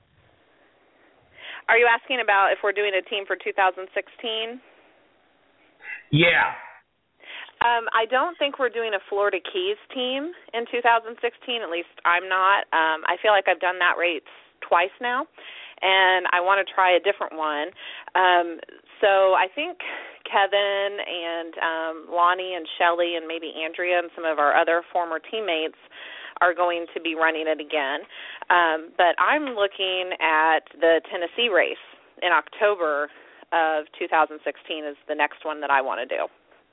Are you asking about if we're doing a team for two thousand sixteen? Yeah. Um, I don't think we're doing a Florida Keys team in two thousand sixteen. At least I'm not. Um, I feel like I've done that race twice now, and I want to try a different one. Um, so I think Kevin and um, Lonnie and Shelly and maybe Andrea and some of our other former teammates are going to be running it again. Um, but I'm looking at the Tennessee race in October of two thousand sixteen is the next one that I want to do.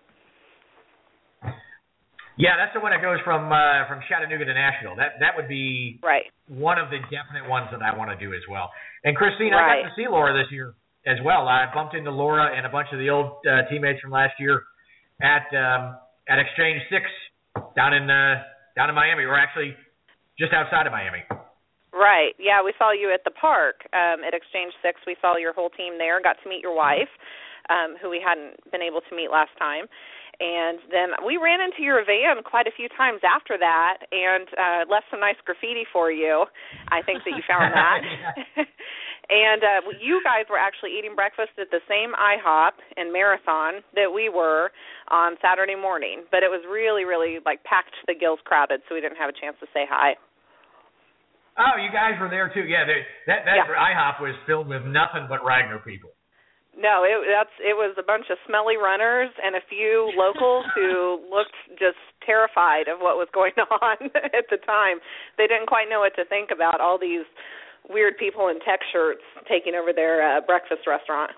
Yeah, that's the one that goes from uh, from Chattanooga to Nashville. That that would be right. one of the definite ones that I want to do as well. And Christine, right. I got to see Laura this year as well. I bumped into Laura and a bunch of the old uh, teammates from last year at um, at Exchange Six down in uh, down in Miami. We're actually just outside of Miami. Right. Yeah, we saw you at the park um, at Exchange Six. We saw your whole team there. Got to meet your wife, um, who we hadn't been able to meet last time. And then we ran into your van quite a few times after that and uh, left some nice graffiti for you. I think that you found that. And uh, you guys were actually eating breakfast at the same IHOP and Marathon that we were on Saturday morning. But it was really, really, like, packed to the gills crowded, so we didn't have a chance to say hi. Oh, you guys were there, too. Yeah, that, that yeah. IHOP was filled with nothing but Ragnar people. No, it that's it was a bunch of smelly runners and a few locals who looked just terrified of what was going on at the time. They didn't quite know what to think about all these weird people in tech shirts taking over their uh, breakfast restaurant.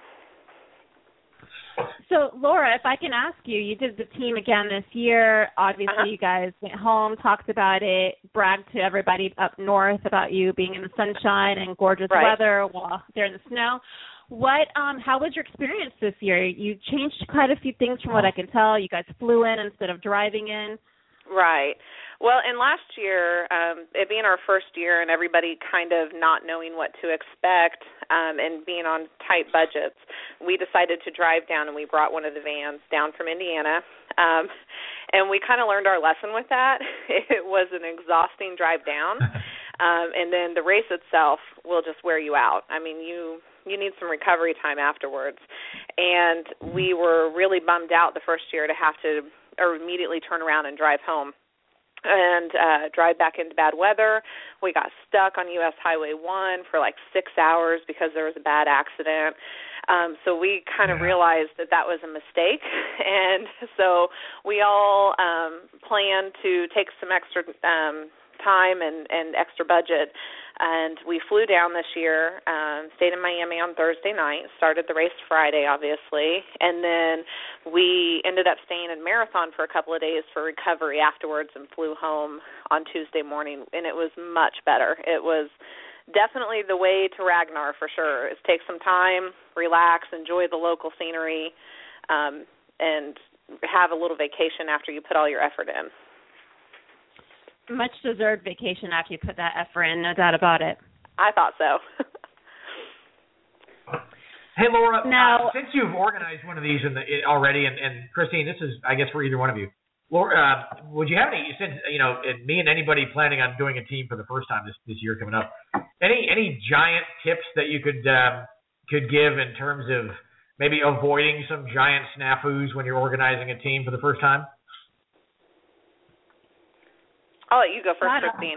So, Laura, if I can ask you, you did the team again this year. Obviously, uh-huh. you guys went home, talked about it, bragged to everybody up north about you being in the sunshine and gorgeous right. weather while they're in the snow. What? Um, how was your experience this year? You changed quite a few things from what I can tell. You guys flew in instead of driving in. Right. Well, and last year, um, it being our first year and everybody kind of not knowing what to expect um, and being on tight budgets, we decided to drive down and we brought one of the vans down from Indiana. Um, and we kind of learned our lesson with that. It was an exhausting drive down. Um, and then the race itself will just wear you out. I mean, you you need some recovery time afterwards. And we were really bummed out the first year to have to or immediately turn around and drive home and uh, drive back into bad weather. We got stuck on U S Highway one for like six hours because there was a bad accident. Um, so we kind of realized that that was a mistake, and so we all um, planned to take some extra um, time and, and extra budget, and we flew down this year, um, stayed in Miami on Thursday night, started the race Friday, obviously, and then we ended up staying in Marathon for a couple of days for recovery afterwards and flew home on Tuesday morning, and it was much better. It was definitely the way to Ragnar for sure, is take some time, relax, enjoy the local scenery, um, and have a little vacation after you put all your effort in. Much deserved vacation after you put that effort in, no doubt about it. I thought so. Hey, Laura, now, uh, since you've organized one of these in the, it already, and, and Christine, this is, I guess, for either one of you. Laura, uh, would you have any, since, you know, me and anybody planning on doing a team for the first time this, this year coming up, any any giant tips that you could um, could give in terms of maybe avoiding some giant snafus when you're organizing a team for the first time? I'll let you go first, Christine.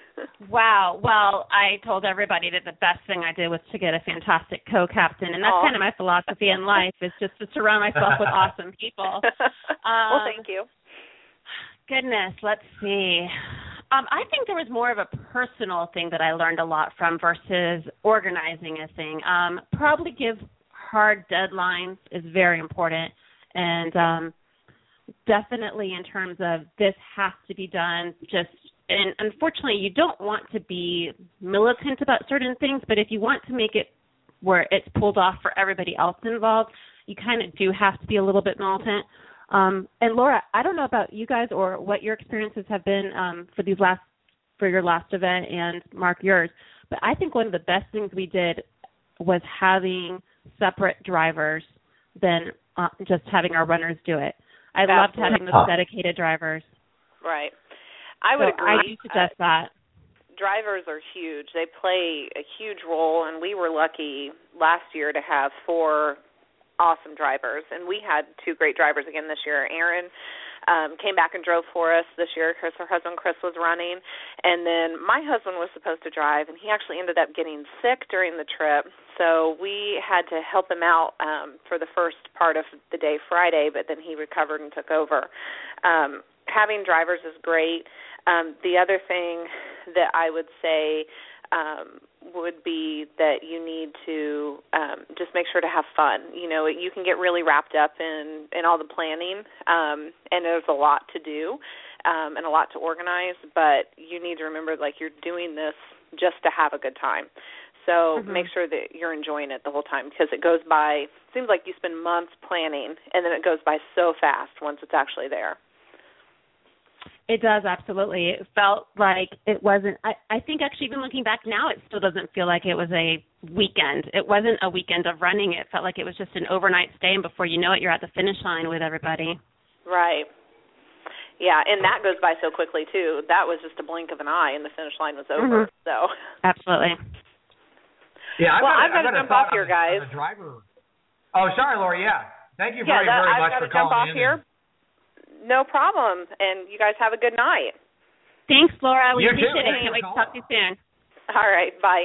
Wow. Well, I told everybody that the best thing I did was to get a fantastic co-captain, and that's Aww. kind of my philosophy in life, is just to surround myself with awesome people. Um, well, thank you. Goodness, let's see. Um, I think there was more of a personal thing that I learned a lot from versus organizing a thing. Um, probably give hard deadlines is very important, and um, definitely in terms of this has to be done. Just and unfortunately, you don't want to be militant about certain things, but if you want to make it where it's pulled off for everybody else involved, you kind of do have to be a little bit militant. Um, and Laura, I don't know about you guys or what your experiences have been um, for these last for your last event, and Mark, yours. But I think one of the best things we did was having separate drivers than uh, just having our runners do it. I Absolutely. loved having those dedicated drivers. Right. I would so agree. I do suggest uh, that. Drivers are huge. They play a huge role, and we were lucky last year to have four awesome drivers, and we had two great drivers again this year. Erin um, came back and drove for us this year because her husband Chris was running, and then my husband was supposed to drive, and he actually ended up getting sick during the trip, so we had to help him out um, for the first part of the day Friday, but then he recovered and took over. Um, having drivers is great. Um, the other thing that I would say um, would be that you need to um, just make sure to have fun. You know, you can get really wrapped up in, in all the planning, um, and there's a lot to do um, and a lot to organize, but you need to remember, like, you're doing this just to have a good time. So mm-hmm. make sure that you're enjoying it the whole time, because it goes by, seems like you spend months planning, and then it goes by so fast once it's actually there. It does, absolutely. It felt like it wasn't, I, I think actually even looking back now, it still doesn't feel like it was a weekend. It wasn't a weekend of running. It felt like it was just an overnight stay, and before you know it, you're at the finish line with everybody. Right. Yeah, and that goes by so quickly, too. That was just a blink of an eye, and the finish line was over. Mm-hmm. So absolutely. Yeah, I've well, got I've got to jump off here, guys. The driver. Oh, sorry, Lori, yeah. Thank you yeah, very, that, very I've much for calling in. I've got to jump off here. No problem, and you guys have a good night. Thanks, Laura. We you appreciate too. it. Can't wait to talk to you soon. All right, bye.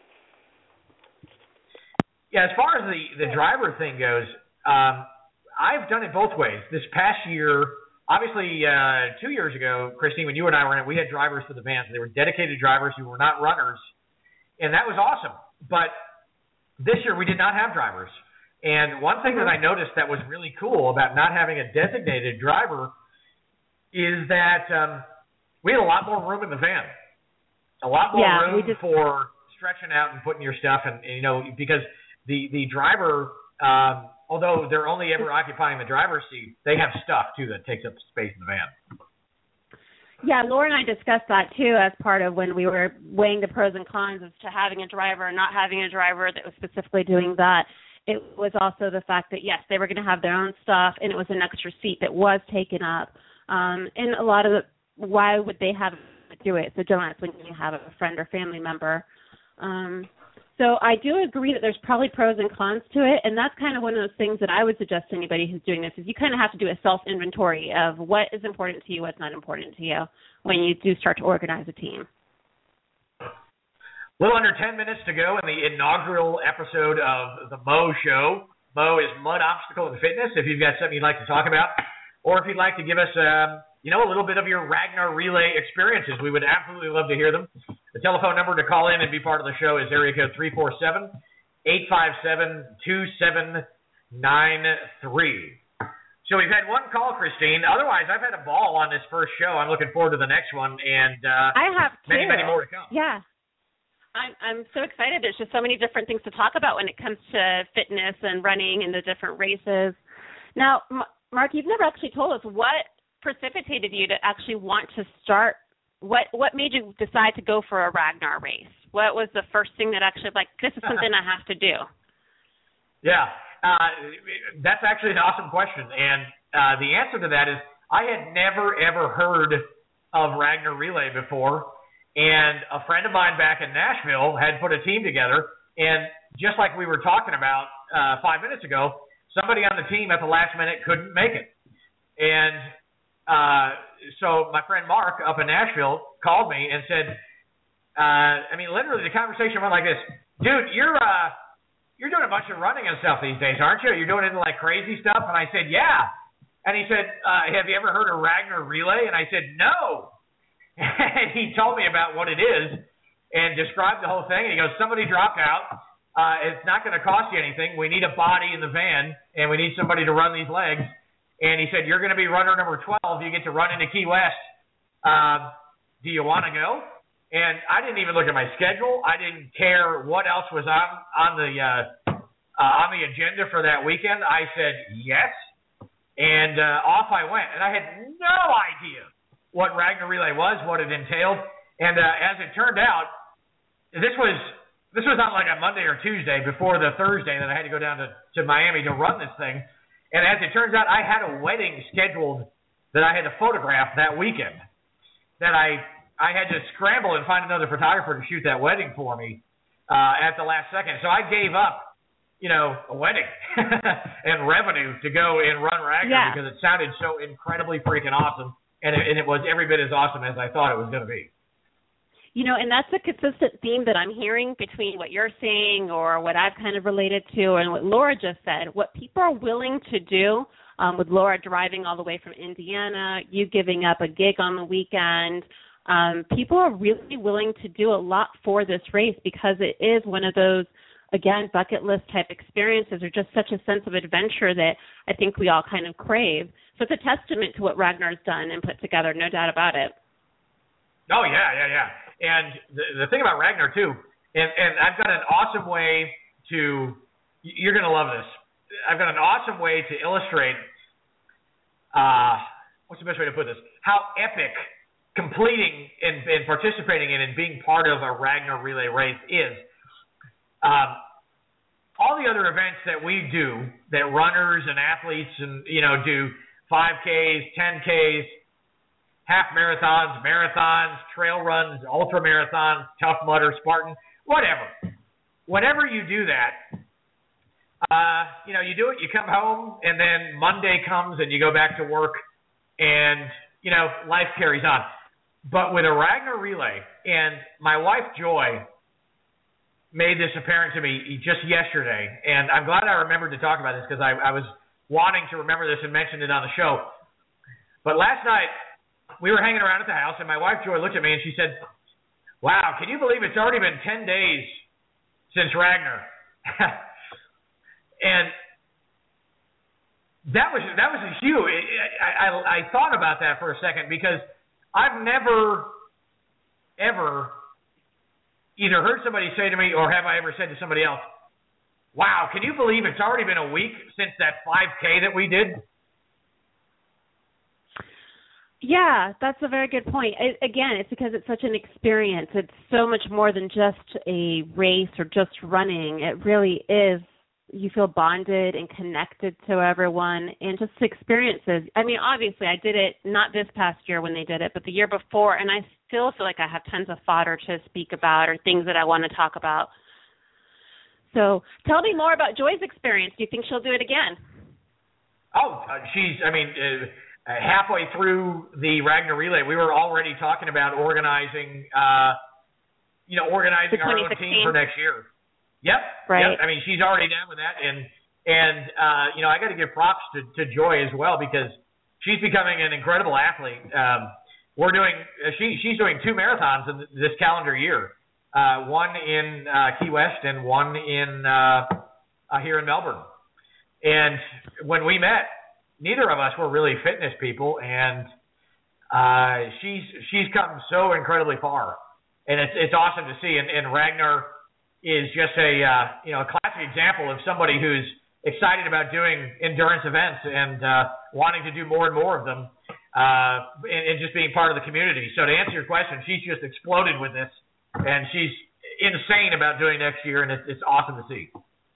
Yeah, as far as the, the driver thing goes, um, I've done it both ways. This past year, obviously uh, two years ago, Christine, when you and I were in it, we had drivers for the vans. They were dedicated drivers who were not runners, and that was awesome. But this year we did not have drivers. And one thing that I noticed that was really cool about not having a designated driver is that um, we had a lot more room in the van, a lot more yeah, room just... for stretching out and putting your stuff in, you know, because the, the driver, um, although they're only ever occupying the driver's seat, they have stuff, too, that takes up space in the van. Yeah, Laura and I discussed that, too, as part of when we were weighing the pros and cons of to having a driver and not having a driver that was specifically doing that. It was also the fact that, yes, they were going to have their own stuff, and it was an extra seat that was taken up. Um, and a lot of the, why would they have to do it? So generally it's when you have a friend or family member. Um, So I do agree that there's probably pros and cons to it, and that's kind of one of those things that I would suggest to anybody who's doing this is you kind of have to do a self-inventory of what is important to you, what's not important to you when you do start to organize a team. A little under ten minutes to go in the inaugural episode of the Mo Show. Mo is Mud Obstacle and Fitness. If you've got something you'd like to talk about, or if you'd like to give us, um, you know, a little bit of your Ragnar Relay experiences, we would absolutely love to hear them. The telephone number to call in and be part of the show is area code three four seven, eight five seven, two seven nine three. So we've had one call, Christine. Otherwise, I've had a ball on this first show. I'm looking forward to the next one, and uh, I have many, too. many more to come. Yeah. I'm I'm so excited. There's just so many different things to talk about when it comes to fitness and running and the different races. Now, Mark, you've never actually told us what precipitated you to actually want to start. What what made you decide to go for a Ragnar race? What was the first thing that actually, like, this is something I have to do? Yeah, uh, that's actually an awesome question. And uh, the answer to that is I had never, ever heard of Ragnar Relay before. And a friend of mine back in Nashville had put a team together, and just like we were talking about uh, five minutes ago, somebody on the team at the last minute couldn't make it. And uh, so my friend Mark up in Nashville called me and said, uh, I mean, literally the conversation went like this: dude, you're uh, you're doing a bunch of running and stuff these days, aren't you? You're doing into like crazy stuff. And I said, yeah. And he said, uh, have you ever heard of Ragnar Relay? And I said, no. And he told me about what it is and described the whole thing. And he goes, somebody dropped out. Uh, it's not going to cost you anything. We need a body in the van, and we need somebody to run these legs. And he said, you're going to be runner number twelve. You get to run into Key West. Uh, do you want to go? And I didn't even look at my schedule. I didn't care what else was on, on, the, uh, uh, on the agenda for that weekend. I said yes, and uh, off I went. And I had no idea what Ragnar Relay was, what it entailed. And uh, as it turned out, this was this was on like a Monday or Tuesday before the Thursday that I had to go down to, to Miami to run this thing. And as it turns out, I had a wedding scheduled that I had to photograph that weekend, that I I had to scramble and find another photographer to shoot that wedding for me uh, at the last second. So I gave up, you know, a wedding and revenue to go and run Ragnar yeah. because it sounded so incredibly freaking awesome. And it, and it was every bit as awesome as I thought it was going to be. You know, and that's a consistent theme that I'm hearing between what you're saying or what I've kind of related to and what Laura just said. What people are willing to do, um, with Laura driving all the way from Indiana, you giving up a gig on the weekend, um, people are really willing to do a lot for this race because it is one of those, again, bucket list type experiences or just such a sense of adventure that I think we all kind of crave. So it's a testament to what Ragnar's done and put together, no doubt about it. Oh, yeah, yeah, yeah. And the, the thing about Ragnar, too, and, and I've got an awesome way to, you're going to love this. I've got an awesome way to illustrate, uh, what's the best way to put this, how epic completing and, and participating in and being part of a Ragnar Relay race is. Um, all the other events that we do, that runners and athletes and, you know, do five Ks, ten Ks, half marathons, marathons, trail runs, ultra marathons, Tough Mudder, Spartan, whatever. Whenever you do that, uh, you know, you do it, you come home, and then Monday comes and you go back to work and, you know, life carries on. But with a Ragnar Relay, and my wife, Joy, made this apparent to me just yesterday, and I'm glad I remembered to talk about this because I, I was wanting to remember this and mention it on the show. But last night, we were hanging around at the house, and my wife, Joy, looked at me, and she said, wow, can you believe it's already been ten days since Ragnar? And that was that was a huge. I, I, I thought about that for a second because I've never, ever either heard somebody say to me or have I ever said to somebody else, wow, can you believe it's already been a week since that five K that we did? Yeah, that's a very good point. It, again, it's because it's such an experience. It's so much more than just a race or just running. It really is. You feel bonded and connected to everyone and just experiences. I mean, obviously, I did it not this past year when they did it, but the year before, and I still feel like I have tons of fodder to speak about or things that I want to talk about. So tell me more about Joy's experience. Do you think she'll do it again? Oh, uh, she's, I mean, uh, halfway through the Ragnar Relay, we were already talking about organizing, uh, you know, organizing our own team for next year. Yep. Right. Yep. I mean, she's already down with that. And, and uh, you know, I got to give props to, to Joy as well, because she's becoming an incredible athlete. Um, we're doing, uh, she, she's doing two marathons in this calendar year, uh, one in uh, Key West and one in uh, uh, here in Melbourne. And when we met, neither of us were really fitness people, and uh, she's she's come so incredibly far, and it's it's awesome to see. And, and Ragnar is just a uh, you know a classic example of somebody who's excited about doing endurance events and uh, wanting to do more and more of them, uh, and, and just being part of the community. So to answer your question, she's just exploded with this, and she's insane about doing next year, and it's, it's awesome to see.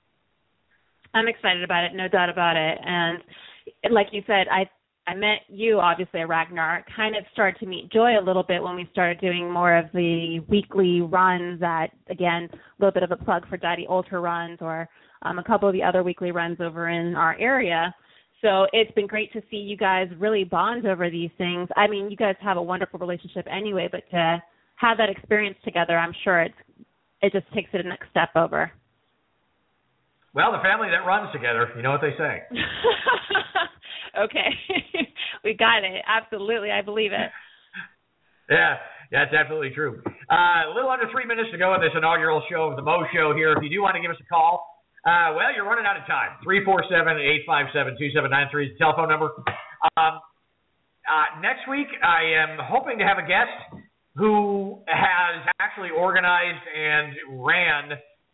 I'm excited about it, no doubt about it. And like you said, I I met you, obviously, at Ragnar. Kind of started to meet Joy a little bit when we started doing more of the weekly runs that, again, a little bit of a plug for Daddy Ultra Runs, or um, a couple of the other weekly runs over in our area. So it's been great to see you guys really bond over these things. I mean, you guys have a wonderful relationship anyway, but to have that experience together, I'm sure it's it just takes it a next step over. Well, the family that runs together, you know what they say. Okay. We got it. Absolutely. I believe it. Yeah, that's absolutely true. Uh, a little under three minutes to go in this inaugural show of the Mo Show here. If you do want to give us a call, uh, well, you're running out of time. three four seven, eight five seven, two seven nine three is the telephone number. Um, uh, next week, I am hoping to have a guest who has actually organized and ran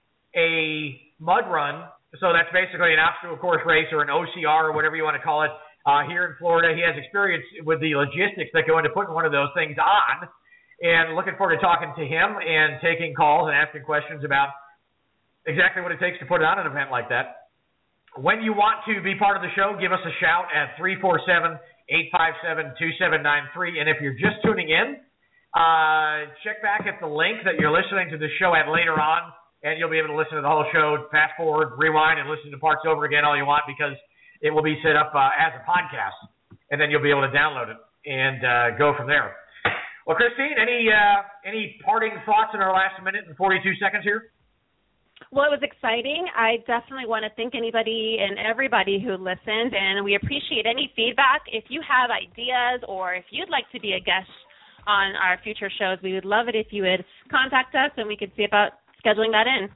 a mud run. So that's basically an obstacle course race, or an O C R, or whatever you want to call it, uh, here in Florida. He has experience with the logistics that go into putting one of those things on, and looking forward to talking to him and taking calls and asking questions about exactly what it takes to put on an event like that. When you want to be part of the show, give us a shout at three four seven, eight five seven, two seven nine three. And if you're just tuning in, uh, check back at the link that you're listening to the show at later on, and you'll be able to listen to the whole show, fast forward, rewind, and listen to parts over again all you want, because it will be set up uh, as a podcast, and then you'll be able to download it and uh, go from there. Well, Christine, any uh, any parting thoughts in our last minute and forty-two seconds here? Well, it was exciting. I definitely want to thank anybody and everybody who listened, and we appreciate any feedback. If you have ideas, or if you'd like to be a guest on our future shows, we would love it if you would contact us, and we could see about scheduling that in.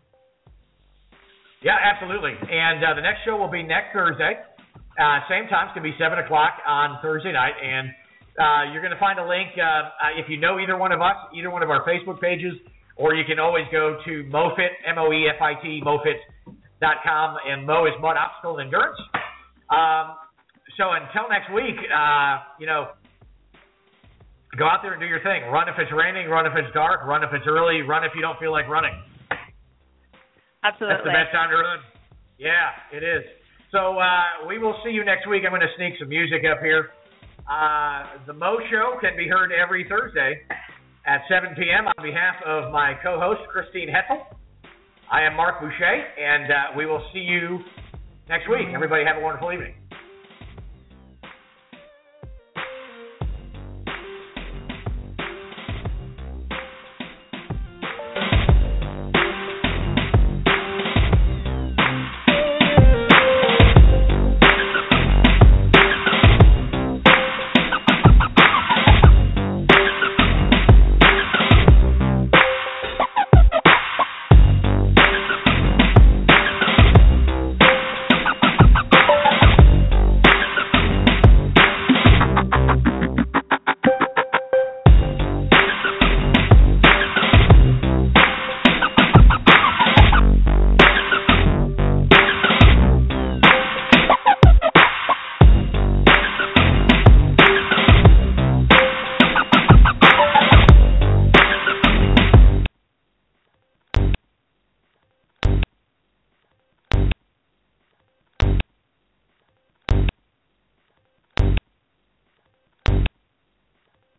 Yeah, absolutely. And uh, the next show will be next Thursday. Uh, same time. It's going to be seven o'clock on Thursday night. And uh, you're going to find a link, uh, uh, if you know either one of us, either one of our Facebook pages, or you can always go to MoFit, M O E F I T, mofit dot com, and Mo is Mud Obstacle and Endurance. Um, so until next week, uh, you know, go out there and do your thing. Run if it's raining, run if it's dark, run if it's early, run if you don't feel like running. Absolutely. That's the best time to run. Yeah, it is. So uh, we will see you next week. I'm going to sneak some music up here. Uh, the Mo Show can be heard every Thursday at seven p.m. On behalf of my co-host, Christine Hetzel, I am Mark Boucher, and uh, we will see you next week. Everybody have a wonderful evening.